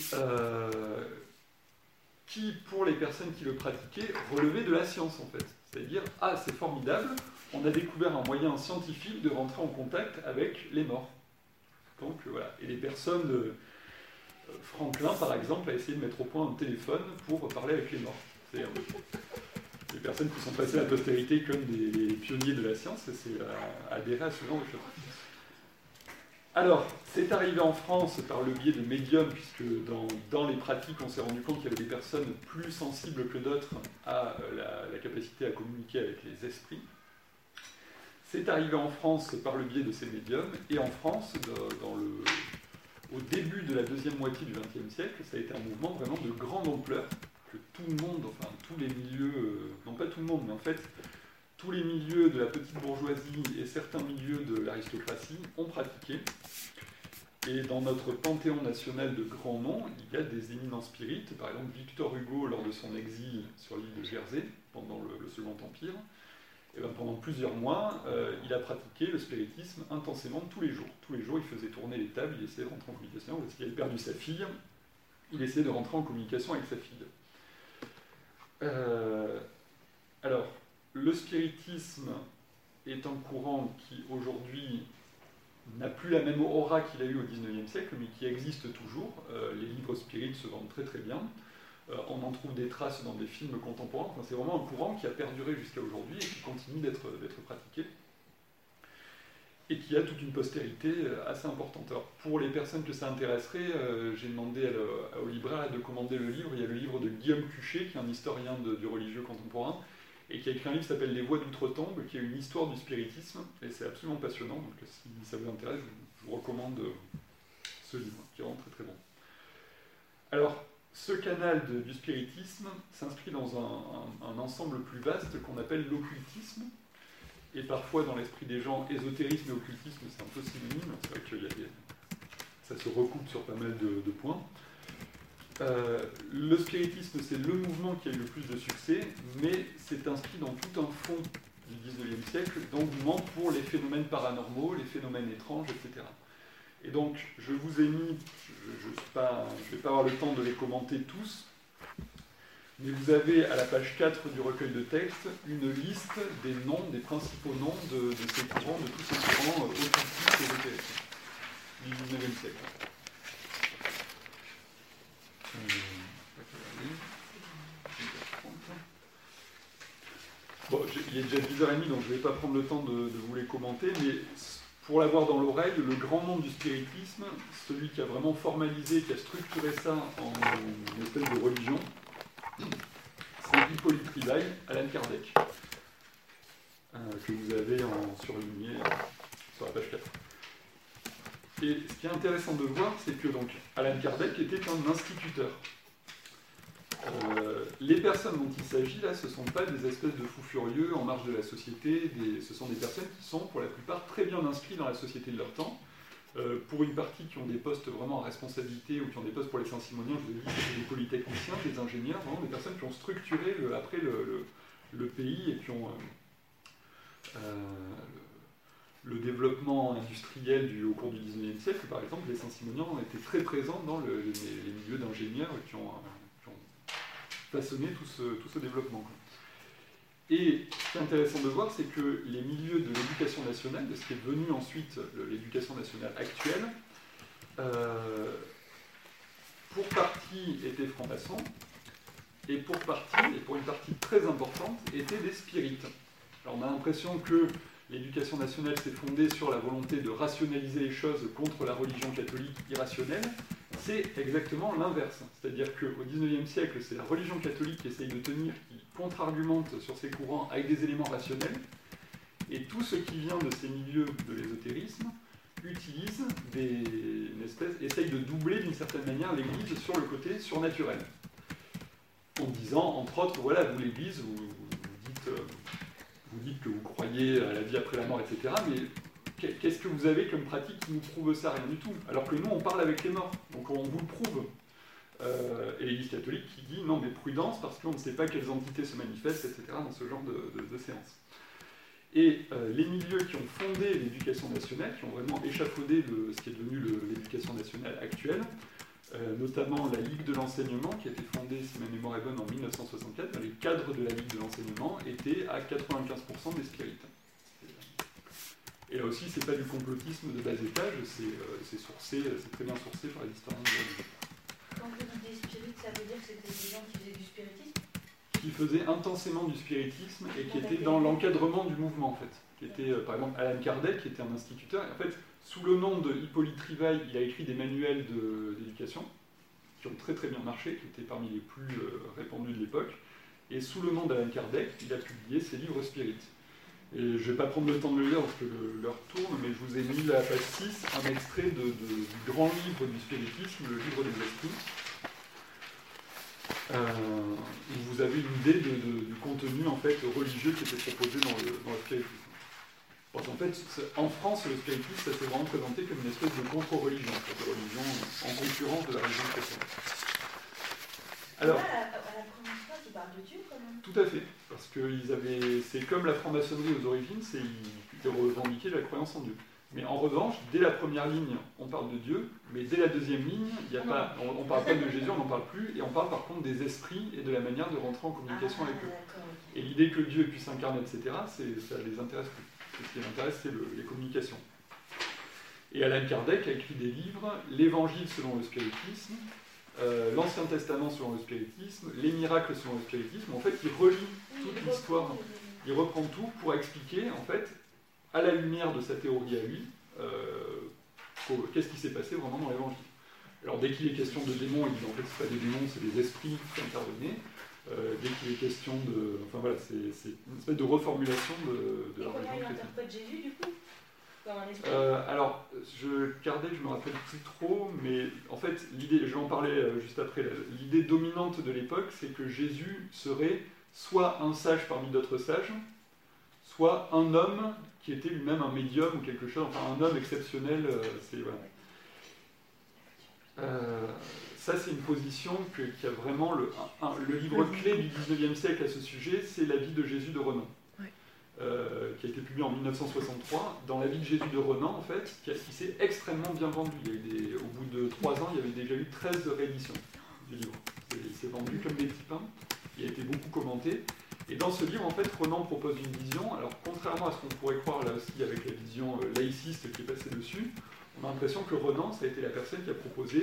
qui, pour les personnes qui le pratiquaient, relevait de la science, en fait. C'est-à-dire, ah, c'est formidable, on a découvert un moyen scientifique de rentrer en contact avec les morts. Donc, voilà. Et les personnes... Franklin, par exemple, a essayé de mettre au point un téléphone pour parler avec les morts. C'est des personnes qui sont passées à la postérité comme des pionniers de la science, et c'est adhérer à ce genre de choses. Alors, c'est arrivé en France par le biais de médiums, puisque dans les pratiques, on s'est rendu compte qu'il y avait des personnes plus sensibles que d'autres à la capacité à communiquer avec les esprits. C'est arrivé en France par le biais de ces médiums, et en France, au début de la deuxième moitié du XXe siècle, ça a été un mouvement vraiment de grande ampleur, que tout le monde, enfin tous les milieux, non pas tout le monde, mais en fait, tous les milieux de la petite bourgeoisie et certains milieux de l'aristocratie ont pratiqué. Et dans notre panthéon national de grands noms, il y a des éminents spirites, par exemple Victor Hugo lors de son exil sur l'île de Jersey, pendant le Second Empire. Et bien, pendant plusieurs mois, il a pratiqué le spiritisme intensément tous les jours. Tous les jours, il faisait tourner les tables, il essayait de rentrer en communication, parce qu'il avait perdu sa fille, il essayait de rentrer en communication avec sa fille. Alors, le spiritisme est un courant qui, aujourd'hui, n'a plus la même aura qu'il a eu au XIXe siècle, mais qui existe toujours. Les livres spirites se vendent très très bien. On en trouve des traces dans des films contemporains. Enfin, c'est vraiment un courant qui a perduré jusqu'à aujourd'hui et qui continue d'être pratiqué. Et qui a toute une postérité assez importante. Alors, pour les personnes que ça intéresserait, j'ai demandé au libraire de commander le livre. Il y a le livre de Guillaume Cuchet, qui est un historien du religieux contemporain, et qui a écrit un livre qui s'appelle Les Voix d'Outre-Tombe, qui est une histoire du spiritisme, et c'est absolument passionnant. Donc, si ça vous intéresse, je vous recommande ce livre, qui est vraiment très très bon. Alors, ce canal du spiritisme s'inscrit dans un ensemble plus vaste qu'on appelle l'occultisme. Et parfois, dans l'esprit des gens, ésotérisme et occultisme, c'est un peu synonyme. C'est vrai que ça se recoupe sur pas mal de points. Le spiritisme, c'est le mouvement qui a eu le plus de succès, mais c'est inscrit dans tout un fond du XIXe siècle d'engouement pour les phénomènes paranormaux, les phénomènes étranges, etc. Et donc, je vous ai mis, je ne vais pas avoir le temps de les commenter tous, mais vous avez à la page 4 du recueil de textes une liste des noms, des principaux noms de ces courants, de tous ces courants occultistes et ésotériques du XIXe siècle. Bon, il est déjà 10h30, donc je ne vais pas prendre le temps de vous les commenter, mais pour l'avoir dans l'oreille, le grand nom du spiritisme, celui qui a vraiment formalisé, qui a structuré ça en une espèce de religion, c'est Hippolyte Rivail, Allan Kardec, que vous avez en surligné sur la page 4. Et ce qui est intéressant de voir, c'est que donc, Allan Kardec était un instituteur. Les personnes dont il s'agit là, ce ne sont pas des espèces de fous furieux en marge de la société, ce sont des personnes qui sont pour la plupart très bien inscrites dans la société de leur temps. Pour une partie qui ont des postes vraiment à responsabilité ou qui ont des postes pour les Saint-Simoniens, je vous ai dit, c'est des polytechniciens, des ingénieurs, vraiment des personnes qui ont structuré après le pays et qui ont le développement industriel au cours du XIXe siècle. Par exemple, les Saint-Simoniens ont été très présents dans les milieux d'ingénieurs qui ont façonné tout ce développement. Et ce qui est intéressant de voir, c'est que les milieux de l'éducation nationale, de ce qui est devenu ensuite l'éducation nationale actuelle, pour partie étaient francs-maçons, et pour une partie très importante, étaient des spirites. Alors on a l'impression que l'éducation nationale s'est fondée sur la volonté de rationaliser les choses contre la religion catholique irrationnelle. C'est exactement l'inverse. C'est-à-dire qu'au XIXe siècle, c'est la religion catholique qui essaye de tenir, qui contre-argumente sur ces courants avec des éléments rationnels, et tout ce qui vient de ces milieux de l'ésotérisme utilise essaye de doubler d'une certaine manière l'Église sur le côté surnaturel. En disant, entre autres, voilà, vous l'Église, vous dites que vous croyez à la vie après la mort, etc., mais qu'est-ce que vous avez comme pratique qui nous prouve ça? Rien du tout. Alors que nous, on parle avec les morts, donc on vous le prouve. Et l'Église catholique qui dit non, mais prudence, parce qu'on ne sait pas quelles entités se manifestent, etc., dans ce genre de séance. Et les milieux qui ont fondé l'éducation nationale, qui ont vraiment échafaudé ce qui est devenu l'éducation nationale actuelle, notamment la Ligue de l'enseignement, qui a été fondée, si ma mémoire est bonne, en 1964, les cadres de la Ligue de l'enseignement étaient à 95% des spirites. Et là aussi, c'est pas du complotisme de bas étage, c'est sourcé, c'est très bien sourcé par les historiens de la Ligue. Quand vous dites des spirites, ça veut dire que c'était des gens qui faisaient du spiritisme? Qui faisaient intensément du spiritisme et qui étaient dans l'encadrement du mouvement, en fait. Qui était, par exemple, Allan Kardec, qui était un instituteur. Et en fait, sous le nom de Hippolyte Rivail, il a écrit des manuels d'éducation qui ont très très bien marché, qui étaient parmi les plus répandus de l'époque. Et sous le nom d'Allan Kardec, il a publié ses livres spirites. Et je ne vais pas prendre le temps de le lire parce que l'heure tourne, mais je vous ai mis à la page 6 un extrait du grand livre du spiritisme, le livre des esprits, où vous avez une idée du contenu en fait, religieux qui était proposé dans le spiritisme. Parce qu'en fait, en France, le spiritisme, ça s'est vraiment présenté comme une espèce de contre-religion, une religion en concurrence de la religion chrétienne. Alors, à la première phrase, il parle de Dieu quand même. Tout à fait, parce que c'est comme la franc-maçonnerie aux origines, ils revendiquaient la croyance en Dieu. Mais en revanche, dès la première ligne, on parle de Dieu, mais dès la deuxième ligne, on ne parle pas de Jésus, on n'en parle plus, et on parle par contre des esprits et de la manière de rentrer en communication avec eux. Et l'idée que Dieu puisse s'incarner, etc., ça les intéresse plus. Ce qui les intéresse, c'est les communications. Et Allan Kardec a écrit des livres, l'Évangile selon le spiritisme, l'Ancien Testament selon le spiritisme, les miracles selon le spiritisme. En fait, il relie toute l'histoire, il reprend tout pour expliquer, en fait, à la lumière de sa théorie à lui, qu'est-ce qui s'est passé vraiment dans l'Évangile. Alors, dès qu'il est question de démons, il dit en fait, ce n'est pas des démons, c'est des esprits qui intervenaient. Dès qu'il est question de... Enfin voilà, c'est une espèce de reformulation de la religion chrétienne. Comment il interprète Jésus, du coup? Alors, Kardec, je ne me rappelle plus trop, mais en fait, l'idée, je vais en parler juste après, l'idée dominante de l'époque, c'est que Jésus serait soit un sage parmi d'autres sages, soit un homme qui était lui-même un médium ou quelque chose, enfin un homme exceptionnel, ça, c'est une position qui a vraiment le livre clé du XIXe siècle à ce sujet, c'est La vie de Jésus de Renan. Qui a été publié en 1963, dans La vie de Jésus de Renan, en fait, qui s'est extrêmement bien vendu. Au bout de 3 ans, il y avait déjà eu 13 rééditions du livre. Il s'est vendu comme des petits pains, il a été beaucoup commenté. Et dans ce livre, en fait, Renan propose une vision. Alors, contrairement à ce qu'on pourrait croire là aussi avec la vision laïciste qui est passée dessus, on a l'impression que Renan, ça a été la personne qui a proposé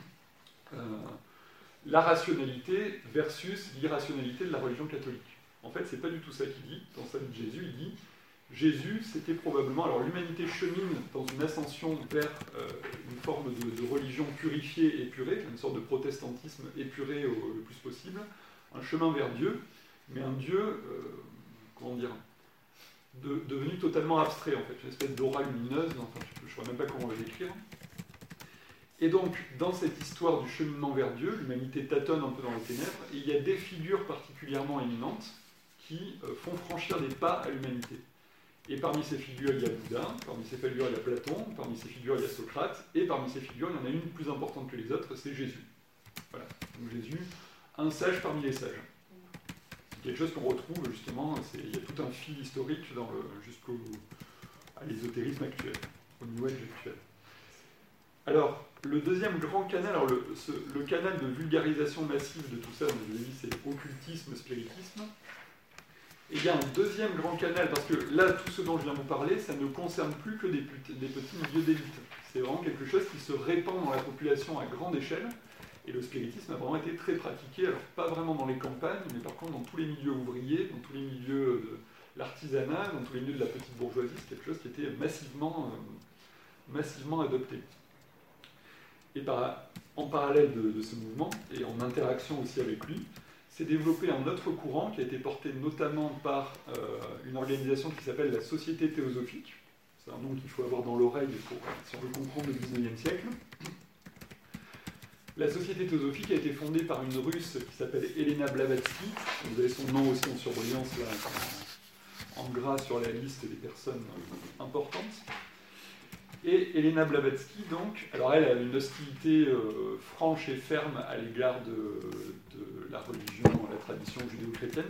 la rationalité versus l'irrationalité de la religion catholique. En fait, c'est pas du tout ça qu'il dit. Dans sa vie de Jésus, il dit Jésus, c'était probablement... Alors, l'humanité chemine dans une ascension vers une forme de religion purifiée, épurée, une sorte de protestantisme épuré le plus possible, un chemin vers Dieu, mais un Dieu, comment dire, devenu totalement abstrait, en fait, une espèce d'aura lumineuse, enfin, je ne saurais même pas comment le décrire. Et donc, dans cette histoire du cheminement vers Dieu, l'humanité tâtonne un peu dans les ténèbres, et il y a des figures particulièrement éminentes qui font franchir des pas à l'humanité. Et parmi ces figures, il y a Bouddha, parmi ces figures, il y a Platon, parmi ces figures, il y a Socrate, et parmi ces figures, il y en a une plus importante que les autres, c'est Jésus. Voilà. Donc Jésus, un sage parmi les sages. C'est quelque chose qu'on retrouve justement, il y a tout un fil historique jusqu'à l'ésotérisme actuel, au New Age actuel. Alors, le deuxième grand canal, alors le canal de vulgarisation massive de tout ça, donc je l'ai dit, c'est occultisme, spiritisme. Et il y a un deuxième grand canal, parce que là, tout ce dont je viens de vous parler, ça ne concerne plus que des petits milieux d'élite. C'est vraiment quelque chose qui se répand dans la population à grande échelle, et le spiritisme a vraiment été très pratiqué, alors pas vraiment dans les campagnes, mais par contre dans tous les milieux ouvriers, dans tous les milieux de l'artisanat, dans tous les milieux de la petite bourgeoisie, c'est quelque chose qui était massivement adopté. Et en parallèle de ce mouvement, et en interaction aussi avec lui, s'est développé un autre courant qui a été porté notamment par une organisation qui s'appelle la Société théosophique. C'est un nom qu'il faut avoir dans l'oreille si on veut comprendre le XIXe siècle. La Société théosophique a été fondée par une Russe qui s'appelle Elena Blavatsky. Vous avez son nom aussi en surbrillance là, en gras sur la liste des personnes importantes. Et Elena Blavatsky, donc, alors elle a une hostilité franche et ferme à l'égard de la religion, la tradition judéo-chrétienne.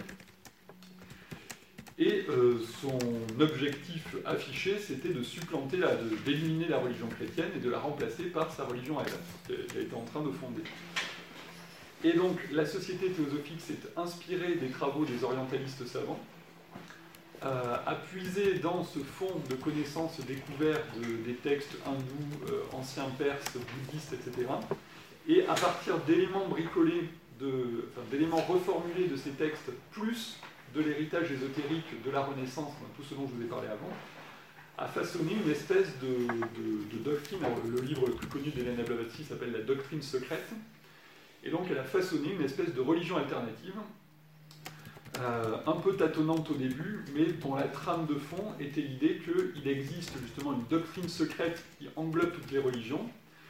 Et son objectif affiché, c'était de supplanter, d'éliminer la religion chrétienne et de la remplacer par sa religion à elle, qu'elle était en train de fonder. Et donc, la Société théosophique s'est inspirée des travaux des orientalistes savants, a puisé dans ce fond de connaissances découvertes des textes hindous, anciens perses, bouddhistes, etc. Et à partir d'éléments bricolés, d'éléments reformulés de ces textes, plus de l'héritage ésotérique de la Renaissance, tout ce dont je vous ai parlé avant, a façonné une espèce de doctrine. Alors, le livre le plus connu d'Elena Blavatsky s'appelle La doctrine secrète. Et donc elle a façonné une espèce de religion alternative, un peu tâtonnante au début, mais dont la trame de fond était l'idée qu'il existe justement une doctrine secrète qui englobe toutes les religions,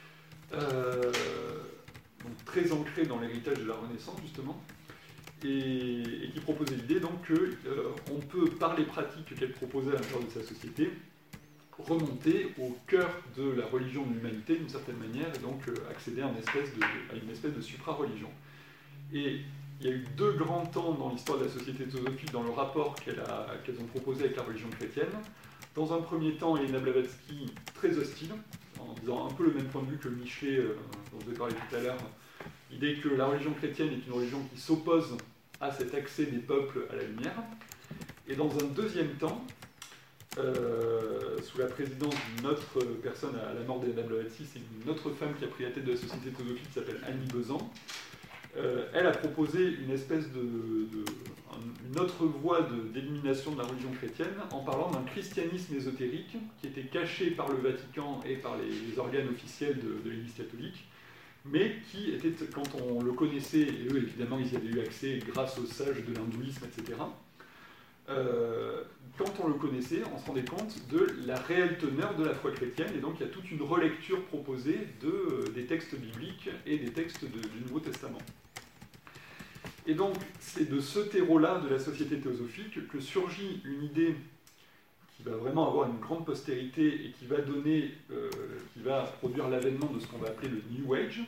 donc très ancrée dans l'héritage de la Renaissance justement, et qui proposait l'idée donc qu'on peut, par les pratiques qu'elle proposait à l'intérieur de sa société, remonter au cœur de la religion de l'humanité d'une certaine manière, et donc accéder à une espèce de supra-religion. Et il y a eu deux grands temps dans l'histoire de la société théosophique dans le rapport qu'elles ont proposé avec la religion chrétienne. Dans un premier temps, Elena Blavatsky, très hostile, en disant un peu le même point de vue que Michelet, dont je vous ai parlé tout à l'heure, l'idée que la religion chrétienne est une religion qui s'oppose à cet accès des peuples à la lumière. Et dans un deuxième temps, sous la présidence d'une autre personne, à la mort d'Elena Blavatsky, c'est une autre femme qui a pris la tête de la société théosophique qui s'appelle Annie Besant. Elle a proposé une espèce une autre voie d'élimination de la religion chrétienne en parlant d'un christianisme ésotérique qui était caché par le Vatican et par les organes officiels de l'Église catholique, mais qui était, quand on le connaissait, et eux évidemment ils y avaient eu accès grâce aux sages de l'hindouisme, etc., quand on le connaissait, on se rendait compte de la réelle teneur de la foi chrétienne, et donc il y a toute une relecture proposée des textes bibliques et des textes du Nouveau Testament. Et donc c'est de ce terreau-là de la société théosophique que surgit une idée qui va vraiment avoir une grande postérité et qui va produire l'avènement de ce qu'on va appeler le New Age.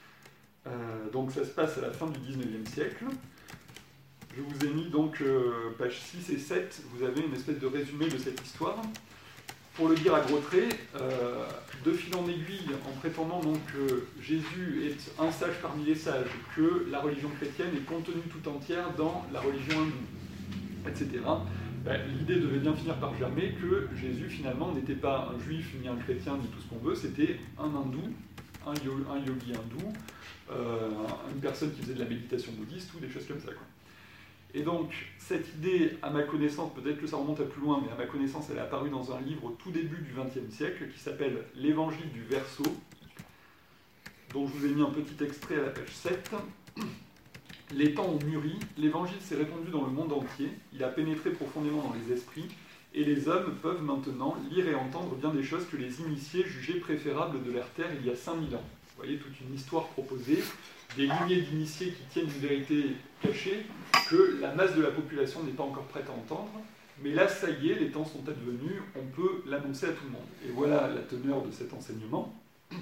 Donc ça se passe à la fin du XIXe siècle. Je vous ai mis donc pages 6 et 7, vous avez une espèce de résumé de cette histoire. Pour le dire à gros traits, de fil en aiguille, en prétendant donc que Jésus est un sage parmi les sages, que la religion chrétienne est contenue tout entière dans la religion hindoue, etc., l'idée devait bien finir par germer que Jésus finalement n'était pas un juif, ni un chrétien, ni tout ce qu'on veut, c'était un hindou, un yogi hindou, une personne qui faisait de la méditation bouddhiste, ou des choses comme ça, quoi. Et donc, cette idée, à ma connaissance, peut-être que ça remonte à plus loin, mais à ma connaissance, elle est apparue dans un livre au tout début du XXe siècle qui s'appelle « L'Évangile du Verseau », dont je vous ai mis un petit extrait à la page 7. Les temps ont mûri, l'Évangile s'est répandu dans le monde entier, il a pénétré profondément dans les esprits, et les hommes peuvent maintenant lire et entendre bien des choses que les initiés jugeaient préférables de leur terre il y a 5000 ans. Vous voyez, toute une histoire proposée, des lignées d'initiés qui tiennent une vérité cachée, que la masse de la population n'est pas encore prête à entendre, mais là, ça y est, les temps sont advenus, on peut l'annoncer à tout le monde. Et voilà la teneur de cet enseignement.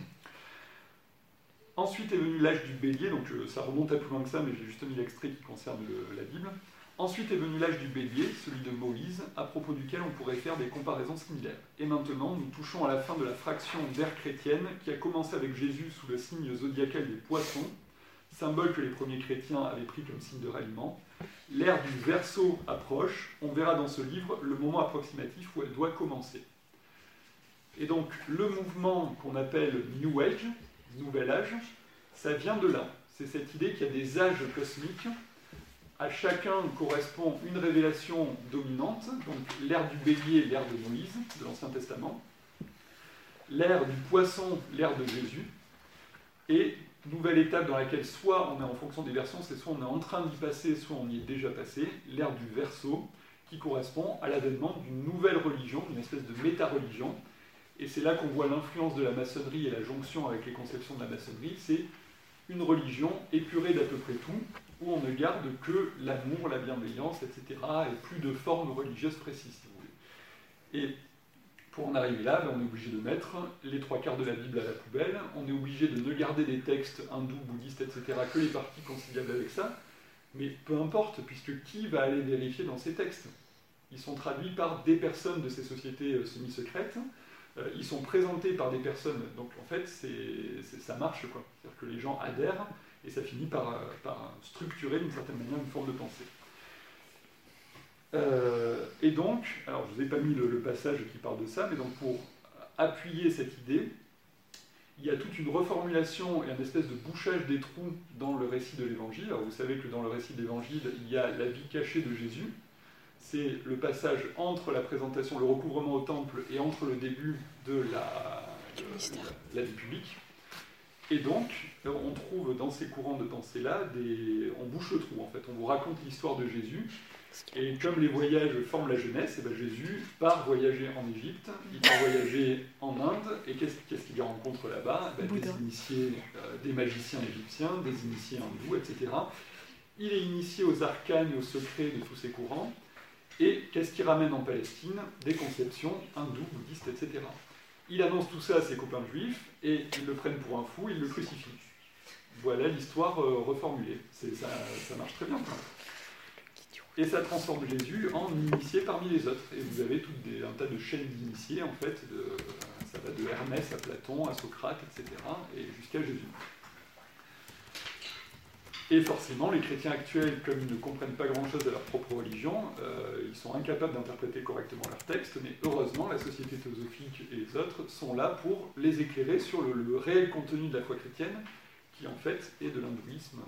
Ensuite est venu l'âge du bélier, donc ça remonte à plus loin que ça, mais j'ai juste mis l'extrait qui concerne la Bible. Ensuite est venu l'âge du bélier, celui de Moïse, à propos duquel on pourrait faire des comparaisons similaires. Et maintenant, nous touchons à la fin de la fraction d'ère chrétienne, qui a commencé avec Jésus sous le signe zodiacal des poissons, symbole que les premiers chrétiens avaient pris comme signe de ralliement. L'ère du Verseau approche, on verra dans ce livre le moment approximatif où elle doit commencer. Et donc, le mouvement qu'on appelle New Age, Nouvel Âge, ça vient de là. C'est cette idée qu'il y a des âges cosmiques. À chacun correspond une révélation dominante, donc l'ère du bélier, l'ère de Moïse, de l'Ancien Testament, l'ère du poisson, l'ère de Jésus, et nouvelle étape dans laquelle soit on est en fonction des versions, c'est soit on est en train d'y passer, soit on y est déjà passé, l'ère du Verseau, qui correspond à l'avènement d'une nouvelle religion, d'une espèce de méta-religion, et c'est là qu'on voit l'influence de la maçonnerie et la jonction avec les conceptions de la maçonnerie, c'est une religion épurée d'à peu près tout, où on ne garde que l'amour, la bienveillance, etc., et plus de formes religieuses précises, si vous voulez. Et Pour en arriver là, on est obligé de mettre les 3/4 de la Bible à la poubelle, on est obligé de ne garder des textes hindous, bouddhistes, etc., que les parties conciliables avec ça, mais peu importe, puisque qui va aller vérifier dans ces textes? Ils sont traduits par des personnes de ces sociétés semi-secrètes, ils sont présentés par des personnes, donc en fait, ça marche, quoi. C'est-à-dire que les gens adhèrent, et ça finit par structurer d'une certaine manière une forme de pensée. Et donc, alors je ne vous ai pas mis le passage qui parle de ça, mais donc pour appuyer cette idée, il y a toute une reformulation et un espèce de bouchage des trous dans le récit de l'Évangile. Alors vous savez que dans le récit de l'Évangile, il y a la vie cachée de Jésus. C'est le passage entre la présentation, le recouvrement au temple et entre le début de la vie publique. Et donc, on trouve dans ces courants de pensée-là, on bouche le trou en fait. On vous raconte l'histoire de Jésus. Et comme les voyages forment la jeunesse, et bien Jésus part voyager en Égypte, il part voyager en Inde, et qu'est-ce qu'il rencontre là-bas? Des initiés, des magiciens égyptiens, des initiés hindous, etc. Il est initié aux arcanes et aux secrets de tous ces courants, et qu'est-ce qu'il ramène en Palestine? Des conceptions hindoues, bouddhistes, etc. Il annonce tout ça à ses copains juifs, et ils le prennent pour un fou, ils le crucifient. Voilà l'histoire reformulée. Ça marche très bien. Et ça transforme Jésus en initié parmi les autres. Et vous avez un tas de chaînes d'initiés, en fait, ça va de Hermès à Platon, à Socrate, etc., et jusqu'à Jésus. Et forcément, les chrétiens actuels, comme ils ne comprennent pas grand-chose de leur propre religion, ils sont incapables d'interpréter correctement leurs textes, mais heureusement, la société théosophique et les autres sont là pour les éclairer sur le réel contenu de la foi chrétienne, qui en fait est de l'hindouisme.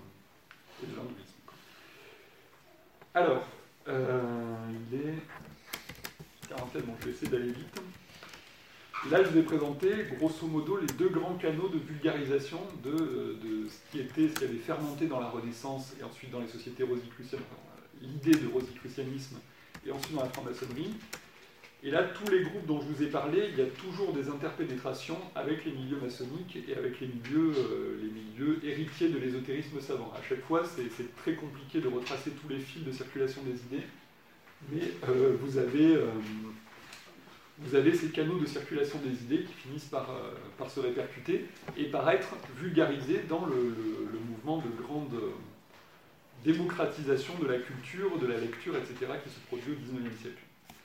Alors, il est 47, bon je vais essayer d'aller vite. Là je vous ai présenté grosso modo les deux grands canaux de vulgarisation de ce qui avait fermenté dans la Renaissance et ensuite dans les sociétés rosicruciennes, l'idée de rosicrucianisme et ensuite dans la franc-maçonnerie. Et là, tous les groupes dont je vous ai parlé, il y a toujours des interpénétrations avec les milieux maçonniques et avec les milieux héritiers de l'ésotérisme savant. À chaque fois, c'est très compliqué de retracer tous les fils de circulation des idées, mais vous avez ces canaux de circulation des idées qui finissent par se répercuter et par être vulgarisés dans le mouvement de grande démocratisation de la culture, de la lecture, etc., qui se produit au XIXe siècle.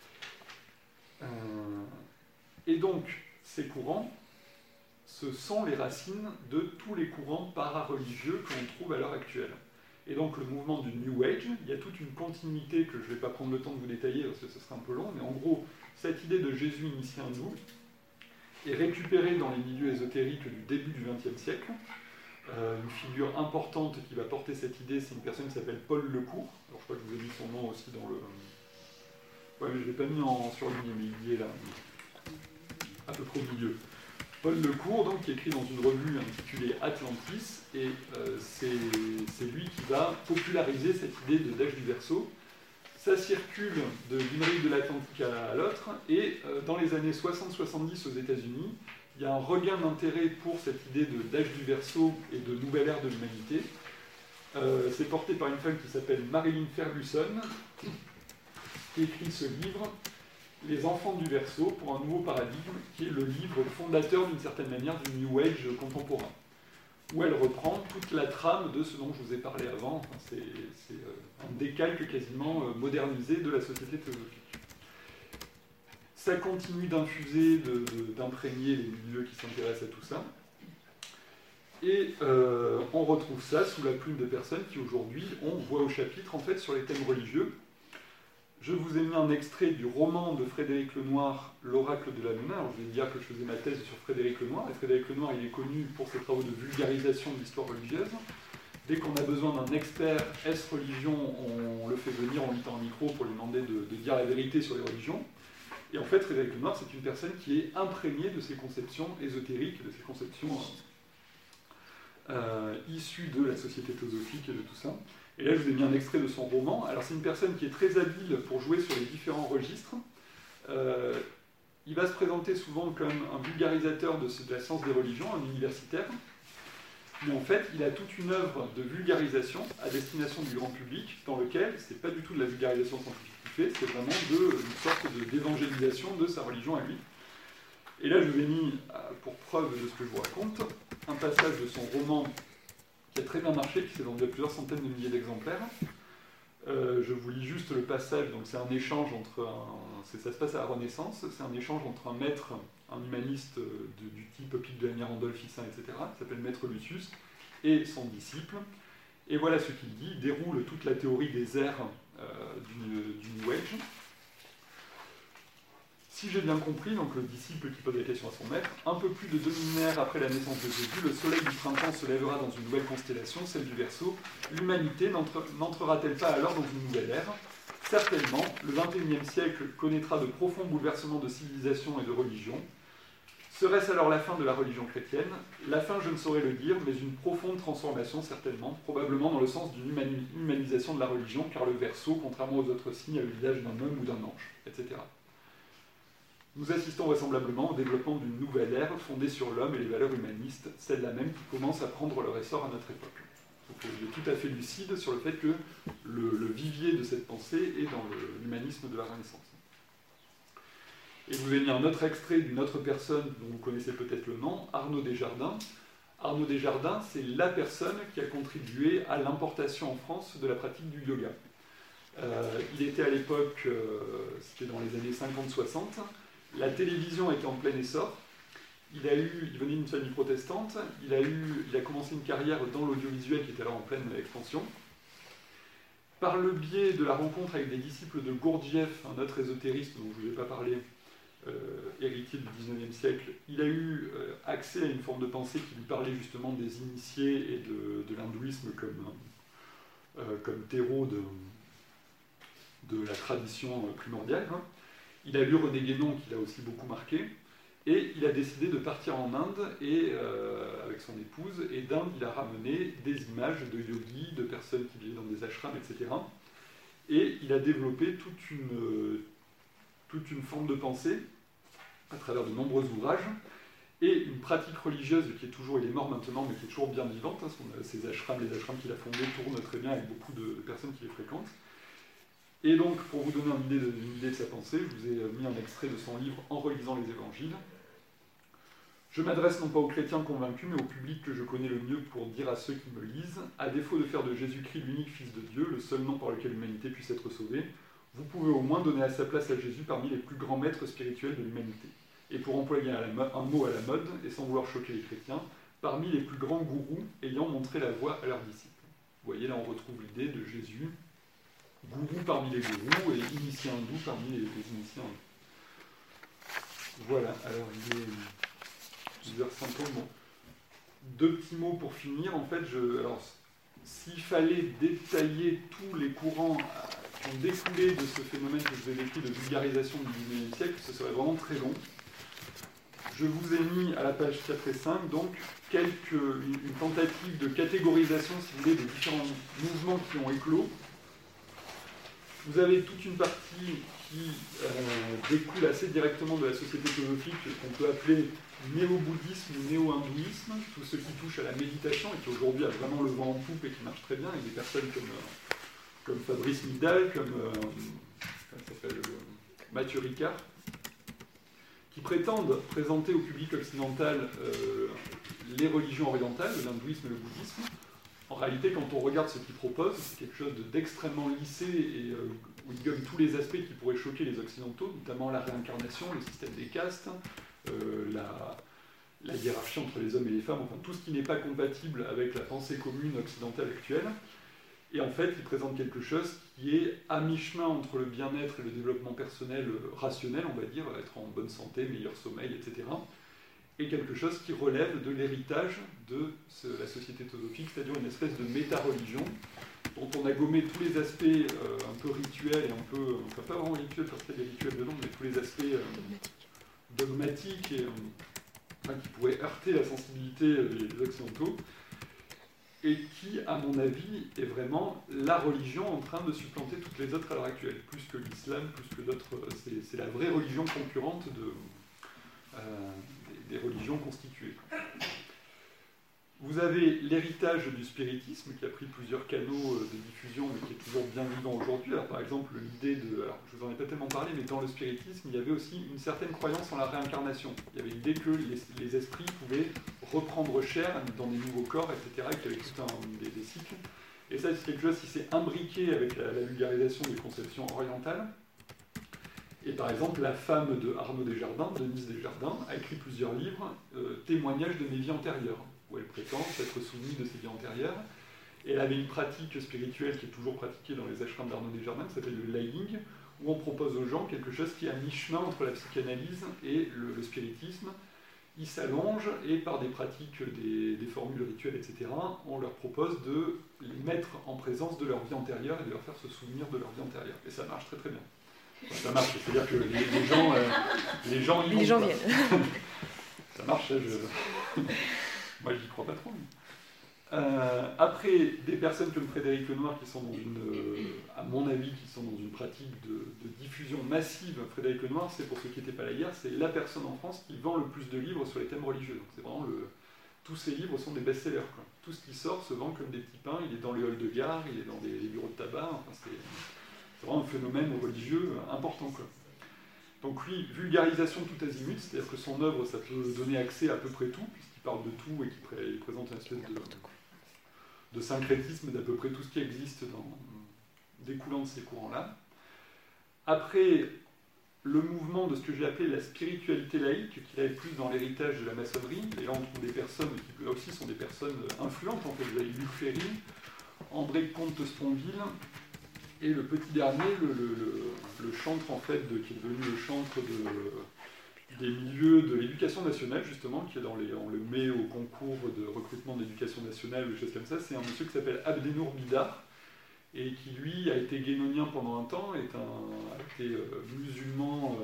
Et donc, ces courants, ce sont les racines de tous les courants para-religieux que l'on trouve à l'heure actuelle. Et donc, le mouvement du New Age, il y a toute une continuité que je ne vais pas prendre le temps de vous détailler parce que ce serait un peu long, mais en gros, cette idée de Jésus initié hindou est récupérée dans les milieux ésotériques du début du XXe siècle. Une figure importante qui va porter cette idée, c'est une personne qui s'appelle Paul Lecourt. Alors, je crois que je vous ai mis son nom aussi dans le... Ouais, mais je ne l'ai pas mis en surligné, mais il y est là, à peu près au milieu. Paul Lecourt, donc, qui écrit dans une revue intitulée Atlantis, et c'est lui qui va populariser cette idée d'âge du Verseau. Ça circule d'une rive de l'Atlantique à l'autre, et dans les années 60-70 aux États-Unis, il y a un regain d'intérêt pour cette idée d'âge du Verseau et de nouvelle ère de l'humanité. C'est porté par une femme qui s'appelle Marilyn Ferguson, qui écrit ce livre, Les enfants du Verseau, pour un nouveau paradigme, qui est le livre fondateur d'une certaine manière du New Age contemporain, où elle reprend toute la trame de ce dont je vous ai parlé avant. Enfin, c'est un décalque quasiment modernisé de la société théosophique. Ça continue d'infuser, d'imprégner les milieux qui s'intéressent à tout ça. Et on retrouve ça sous la plume de personnes qui aujourd'hui ont voix au chapitre en fait sur les thèmes religieux. Je vous ai mis un extrait du roman de Frédéric Lenoir, L'Oracle de la Luna. Alors je vais dire que je faisais ma thèse sur Frédéric Lenoir. Et Frédéric Lenoir, il est connu pour ses travaux de vulgarisation de l'histoire religieuse. Dès qu'on a besoin d'un expert S-religion, on le fait venir, on lui tend un micro pour lui demander de dire la vérité sur les religions. Et en fait, Frédéric Lenoir, c'est une personne qui est imprégnée de ces conceptions ésotériques, de ces conceptions issues de la société théosophique et de tout ça. Et là, je vous ai mis un extrait de son roman. Alors, c'est une personne qui est très habile pour jouer sur les différents registres. Il va se présenter souvent comme un vulgarisateur de la science des religions, un universitaire. Mais en fait, il a toute une œuvre de vulgarisation à destination du grand public, dans lequel c'est pas du tout de la vulgarisation scientifique qu'il fait, c'est vraiment une sorte d'évangélisation de sa religion à lui. Et là, je vous ai mis, pour preuve de ce que je vous raconte, un passage de son roman qui a très bien marché, qui s'est vendu à plusieurs centaines de milliers d'exemplaires. Je vous lis juste le passage, donc c'est un échange entre ça se passe à la Renaissance, c'est un échange entre un maître, un humaniste du type Pic de la Mirandole, Ficin, etc., qui s'appelle Maître Lucius, et son disciple. Et voilà ce qu'il dit, il déroule toute la théorie des airs du New Age. Si j'ai bien compris, donc le disciple qui pose la question à son maître, un peu plus de 2 millénaires après la naissance de Jésus, le soleil du printemps se lèvera dans une nouvelle constellation, celle du Verseau. L'humanité n'entrera-t-elle pas alors dans une nouvelle ère? Certainement, le XXIe siècle connaîtra de profonds bouleversements de civilisation et de religion. Serait-ce alors la fin de la religion chrétienne? La fin, je ne saurais le dire, mais une profonde transformation certainement, probablement dans le sens d'une humanisation de la religion, car le Verseau, contrairement aux autres signes, a le visage d'un homme ou d'un ange, etc. Nous assistons vraisemblablement au développement d'une nouvelle ère fondée sur l'homme et les valeurs humanistes, celle-là même qui commence à prendre leur essor à notre époque. Donc il est tout à fait lucide sur le fait que le vivier de cette pensée est dans l'humanisme de la Renaissance. Et je vous ai mis un autre extrait d'une autre personne dont vous connaissez peut-être le nom, Arnaud Desjardins. Arnaud Desjardins, c'est la personne qui a contribué à l'importation en France de la pratique du yoga. Il était à l'époque, c'était dans les années 50-60, la télévision était en plein essor. Il venait d'une famille protestante, il a commencé une carrière dans l'audiovisuel qui était alors en pleine expansion. Par le biais de la rencontre avec des disciples de Gurdjieff, un autre ésotériste dont je ne vous ai pas parlé, héritier du XIXe siècle, il a eu accès à une forme de pensée qui lui parlait justement des initiés et de l'hindouisme comme terreau de la tradition primordiale. Il a lu René Guénon, qui l'a aussi beaucoup marqué, et il a décidé de partir en Inde avec son épouse, et d'Inde, il a ramené des images de yogis, de personnes qui vivaient dans des ashrams, etc. Et il a développé toute une forme de pensée à travers de nombreux ouvrages, et une pratique religieuse qui est toujours, il est mort maintenant, mais qui est toujours bien vivante. Ces ashrams, les ashrams qu'il a fondés tournent très bien avec beaucoup de personnes qui les fréquentent. Et donc, pour vous donner une idée de sa pensée, je vous ai mis un extrait de son livre « En relisant les évangiles ». Je m'adresse non pas aux chrétiens convaincus, mais au public que je connais le mieux pour dire à ceux qui me lisent, à défaut de faire de Jésus-Christ l'unique Fils de Dieu, le seul nom par lequel l'humanité puisse être sauvée, vous pouvez au moins donner à sa place à Jésus parmi les plus grands maîtres spirituels de l'humanité. Et pour employer un mot à la mode, et sans vouloir choquer les chrétiens, parmi les plus grands gourous ayant montré la voie à leurs disciples. Vous voyez, là on retrouve l'idée de Jésus, gourou parmi les gourous et initié hindou parmi les initiés hindous. Voilà, alors il est 10h50. Bon. 2 petits mots pour finir. En fait, s'il fallait détailler tous les courants qui ont découlé de ce phénomène que je vous ai décrit de vulgarisation du XIXe siècle, ce serait vraiment très long. Je vous ai mis à la page 4 et 5, donc, une tentative de catégorisation, si vous voulez, des différents mouvements qui ont éclos. Vous avez toute une partie qui découle assez directement de la société théosophique, qu'on peut appeler néo-bouddhisme ou néo-hindouisme, tout ce qui touche à la méditation et qui aujourd'hui a vraiment le vent en poupe et qui marche très bien, avec des personnes comme Fabrice Midal, comme Mathieu Ricard, qui prétendent présenter au public occidental les religions orientales, l'hindouisme et le bouddhisme. En réalité, quand on regarde ce qu'ils proposent, c'est quelque chose d'extrêmement lissé et où ils gomment tous les aspects qui pourraient choquer les occidentaux, notamment la réincarnation, le système des castes, la hiérarchie entre les hommes et les femmes, enfin tout ce qui n'est pas compatible avec la pensée commune occidentale actuelle. Et en fait, ils présentent quelque chose qui est à mi-chemin entre le bien-être et le développement personnel rationnel, on va dire, être en bonne santé, meilleur sommeil, etc. Et quelque chose qui relève de l'héritage de la société théosophique, c'est-à-dire une espèce de méta-religion dont on a gommé tous les aspects un peu rituels et un peu, enfin pas vraiment rituels parce qu'il y a des rituels dedans, mais tous les aspects dogmatiques et qui pourraient heurter la sensibilité des occidentaux, et qui, à mon avis, est vraiment la religion en train de supplanter toutes les autres à l'heure actuelle, plus que l'islam, plus que d'autres. C'est la vraie religion concurrente des religions constituées. Vous avez l'héritage du spiritisme qui a pris plusieurs canaux de diffusion mais qui est toujours bien vivant aujourd'hui. Alors, par exemple, l'idée de... Alors, je vous en ai pas tellement parlé, mais dans le spiritisme, il y avait aussi une certaine croyance en la réincarnation. Il y avait l'idée que les esprits pouvaient reprendre chair dans des nouveaux corps, etc., et qu'il y avait tout des cycles. Et ça, c'est quelque chose qui s'est imbriqué avec la vulgarisation des conceptions orientales. Et par exemple, la femme de Arnaud Desjardins, Denise Desjardins, a écrit plusieurs livres, témoignages de mes vies antérieures, où elle prétend s'être souvenue de ses vies antérieures. Et elle avait une pratique spirituelle qui est toujours pratiquée dans les ashrams d'Arnaud Desjardins, qui s'appelle le lying, où on propose aux gens quelque chose qui est à mi-chemin entre la psychanalyse et le spiritisme. Ils s'allongent et par des pratiques, des formules rituelles, etc., on leur propose de les mettre en présence de leur vie antérieure et de leur faire se souvenir de leur vie antérieure. Et ça marche très très bien. Ça marche, c'est-à-dire que les gens viennent. Ça marche, moi j'y crois pas trop. Après, des personnes comme Frédéric Lenoir qui sont dans à mon avis, qui sont dans une pratique de diffusion massive. Frédéric Lenoir, c'est pour ceux qui n'étaient pas là hier, c'est la personne en France qui vend le plus de livres sur les thèmes religieux. Donc c'est vraiment tous ces livres sont des best-sellers, quoi. Tout ce qui sort se vend comme des petits pains. Il est dans les halls de gare, il est dans les bureaux de tabac. Enfin, c'est vraiment un phénomène religieux important, quoi. Donc oui, vulgarisation tout azimut, c'est-à-dire que son œuvre, ça peut donner accès à peu près tout, puisqu'il parle de tout et qu'il présente une espèce de syncrétisme d'à peu près tout ce qui existe découlant de ces courants-là. Après, le mouvement de ce que j'ai appelé la spiritualité laïque, qui est plus dans l'héritage de la maçonnerie, et là on trouve des personnes qui là aussi sont des personnes influentes, en fait. Vous avez Luc Ferry, André Comte-Sponville, et le petit dernier, le chantre en fait, qui est devenu le chantre des milieux de l'éducation nationale, justement, qui est on le met au concours de recrutement d'éducation nationale ou des choses comme ça, c'est un monsieur qui s'appelle Abdenour Bidar, et qui lui a été guénonien pendant un temps, a été musulman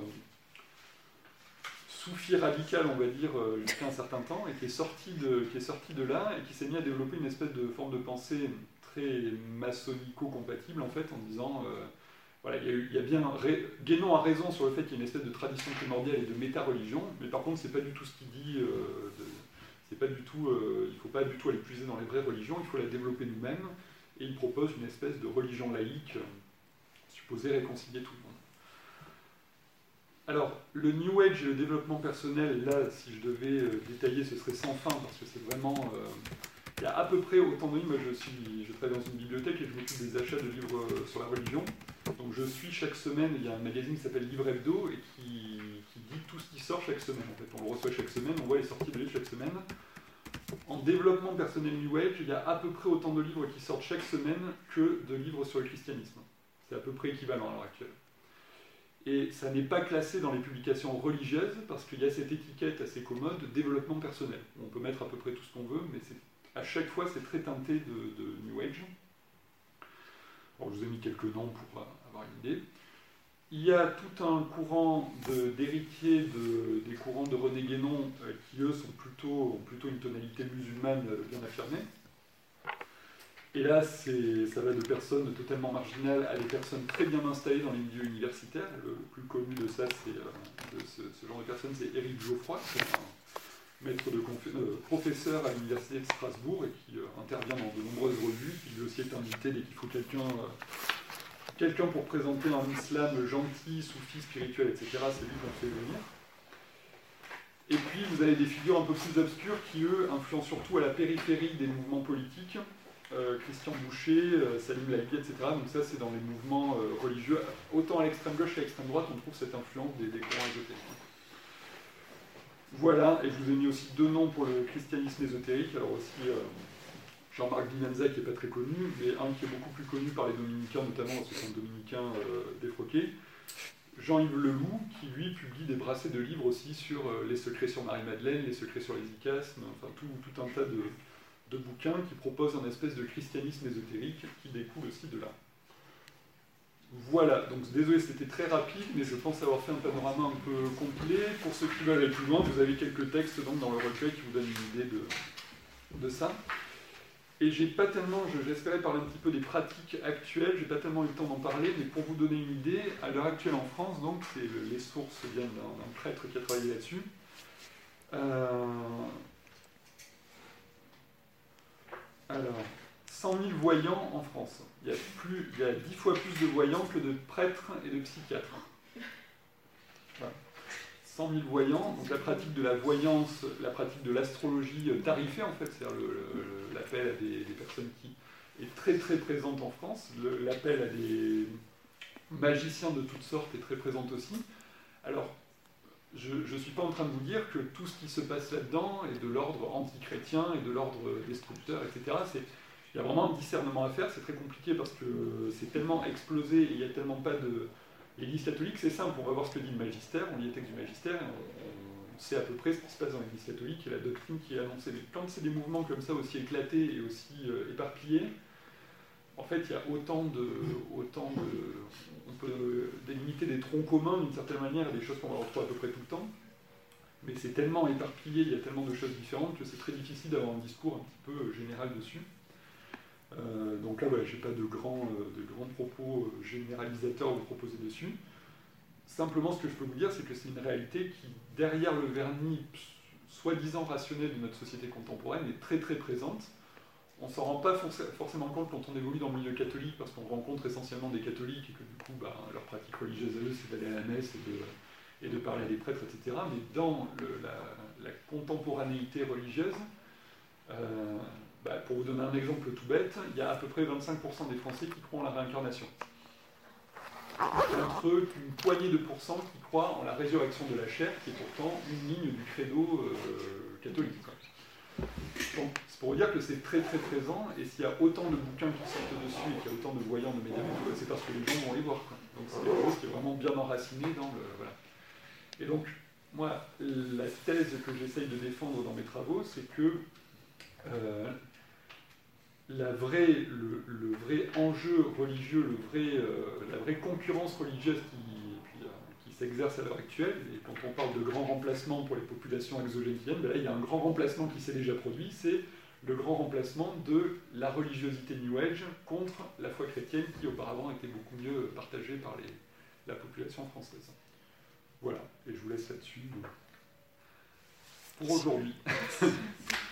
soufi radical, on va dire, jusqu'à un certain temps, et qui est sorti de là, et qui s'est mis à développer une espèce de forme de pensée très maçonnico-compatible, en fait, en disant, voilà, il y a bien, Guénon a raison sur le fait qu'il y a une espèce de tradition primordiale et de méta-religion, mais par contre, c'est pas du tout ce qu'il dit, c'est pas du tout, il faut pas du tout aller puiser dans les vraies religions, il faut la développer nous-mêmes, et il propose une espèce de religion laïque, supposée réconcilier tout le monde. Alors, le New Age et le développement personnel, là, si je devais détailler, ce serait sans fin, parce que c'est vraiment... il y a à peu près autant de livres. Moi, je travaille dans une bibliothèque et je m'occupe des achats de livres sur la religion. Donc je suis chaque semaine, il y a un magazine qui s'appelle Livre Hebdo et qui dit tout ce qui sort chaque semaine. En fait, on le reçoit chaque semaine, on voit les sorties de livres chaque semaine. En développement personnel New Age, il y a à peu près autant de livres qui sortent chaque semaine que de livres sur le christianisme. C'est à peu près équivalent à l'heure actuelle. Et ça n'est pas classé dans les publications religieuses parce qu'il y a cette étiquette assez commode de développement personnel. On peut mettre à peu près tout ce qu'on veut, mais à chaque fois c'est très teinté de New Age. Alors, je vous ai mis quelques noms pour avoir une idée. Il y a tout un courant d'héritiers des courants de René Guénon qui, eux, ont plutôt une tonalité musulmane bien affirmée. Et là, ça va de personnes totalement marginales à des personnes très bien installées dans les milieux universitaires. Le plus connu de ça, de ce genre de personnes, c'est Éric Geoffroy, qui est un maître professeur à l'université de Strasbourg et qui intervient dans de nombreuses revues, qui lui aussi est invité dès qu'il faut quelqu'un pour présenter un islam gentil, soufi, spirituel, etc. C'est lui qu'on fait venir. Et puis vous avez des figures un peu plus obscures qui, eux, influencent surtout à la périphérie des mouvements politiques. Christian Boucher, Salim Laïbi, etc. Donc ça, c'est dans les mouvements religieux. Autant à l'extrême gauche qu'à l'extrême droite, on trouve cette influence des courants ésotériques. Voilà, et je vous ai mis aussi deux noms pour le christianisme ésotérique. Alors aussi Jean-Marc Vivenza, qui n'est pas très connu, mais un qui est beaucoup plus connu par les dominicains, notamment parce que c'est un dominicain défroqué. Jean-Yves Leloup, qui lui publie des brassées de livres aussi sur les secrets sur Marie-Madeleine, les secrets sur les icasmes, enfin tout un tas de bouquins qui proposent un espèce de christianisme ésotérique qui découle aussi de là. Voilà, donc désolé, c'était très rapide, mais je pense avoir fait un panorama un peu complet. Pour ceux qui veulent aller plus loin, vous avez quelques textes donc, dans le recueil qui vous donnent une idée de ça. Et j'ai pas tellement, j'espérais parler un petit peu des pratiques actuelles, j'ai pas tellement eu le temps d'en parler, mais pour vous donner une idée, à l'heure actuelle en France, donc les sources viennent d'un prêtre qui a travaillé là-dessus. Alors, 100 000 voyants en France. Il y a 10 fois plus de voyants que de prêtres et de psychiatres. Voilà. 100 000 voyants, donc la pratique de la voyance, la pratique de l'astrologie tarifée, en fait, c'est-à-dire l'appel à des personnes qui est très très présente en France. L'appel à des magiciens de toutes sortes est très présente aussi. Alors, je ne suis pas en train de vous dire que tout ce qui se passe là-dedans est de l'ordre anti-chrétien et de l'ordre destructeur, etc. Il y a vraiment un discernement à faire, c'est très compliqué parce que c'est tellement explosé et il n'y a tellement pas de... L'Église catholique, c'est simple, on va voir ce que dit le magistère, on lit les textes du magistère, et on sait à peu près ce qui se passe dans l'Église catholique et la doctrine qui est annoncée. Mais quand c'est des mouvements comme ça aussi éclatés et aussi éparpillés, en fait, il y a autant de... On peut délimiter des troncs communs d'une certaine manière et des choses qu'on va retrouver à peu près tout le temps, mais c'est tellement éparpillé, il y a tellement de choses différentes que c'est très difficile d'avoir un discours un petit peu général dessus. Donc là, ouais, je n'ai pas de grands propos généralisateurs à vous proposer dessus. Simplement, ce que je peux vous dire, c'est que c'est une réalité qui, derrière le vernis soi-disant rationnel de notre société contemporaine, est très très présente. On ne s'en rend pas forcément compte quand on évolue dans le milieu catholique, parce qu'on rencontre essentiellement des catholiques et que du coup, leur pratique religieuse à eux, c'est d'aller à la messe et de parler à des prêtres, etc. Mais dans la contemporanéité religieuse, pour vous donner un exemple tout bête, il y a à peu près 25% des Français qui croient en la réincarnation. Entre une poignée de pourcents qui croient en la résurrection de la chair, qui est pourtant une ligne du credo catholique. Donc, c'est pour vous dire que c'est très très présent, et s'il y a autant de bouquins qui sortent dessus et qu'il y a autant de voyants, de médiums, c'est parce que les gens vont les voir. Donc c'est quelque chose qui est vraiment bien enraciné dans le... Voilà. Et donc, moi, la thèse que j'essaye de défendre dans mes travaux, c'est que le vrai enjeu religieux, la vraie concurrence religieuse qui s'exerce à l'heure actuelle, et quand on parle de grand remplacement pour les populations exogènes qui viennent, là, il y a un grand remplacement qui s'est déjà produit, c'est le grand remplacement de la religiosité New Age contre la foi chrétienne qui auparavant était beaucoup mieux partagée par la population française. Voilà, et je vous laisse là-dessus pour aujourd'hui.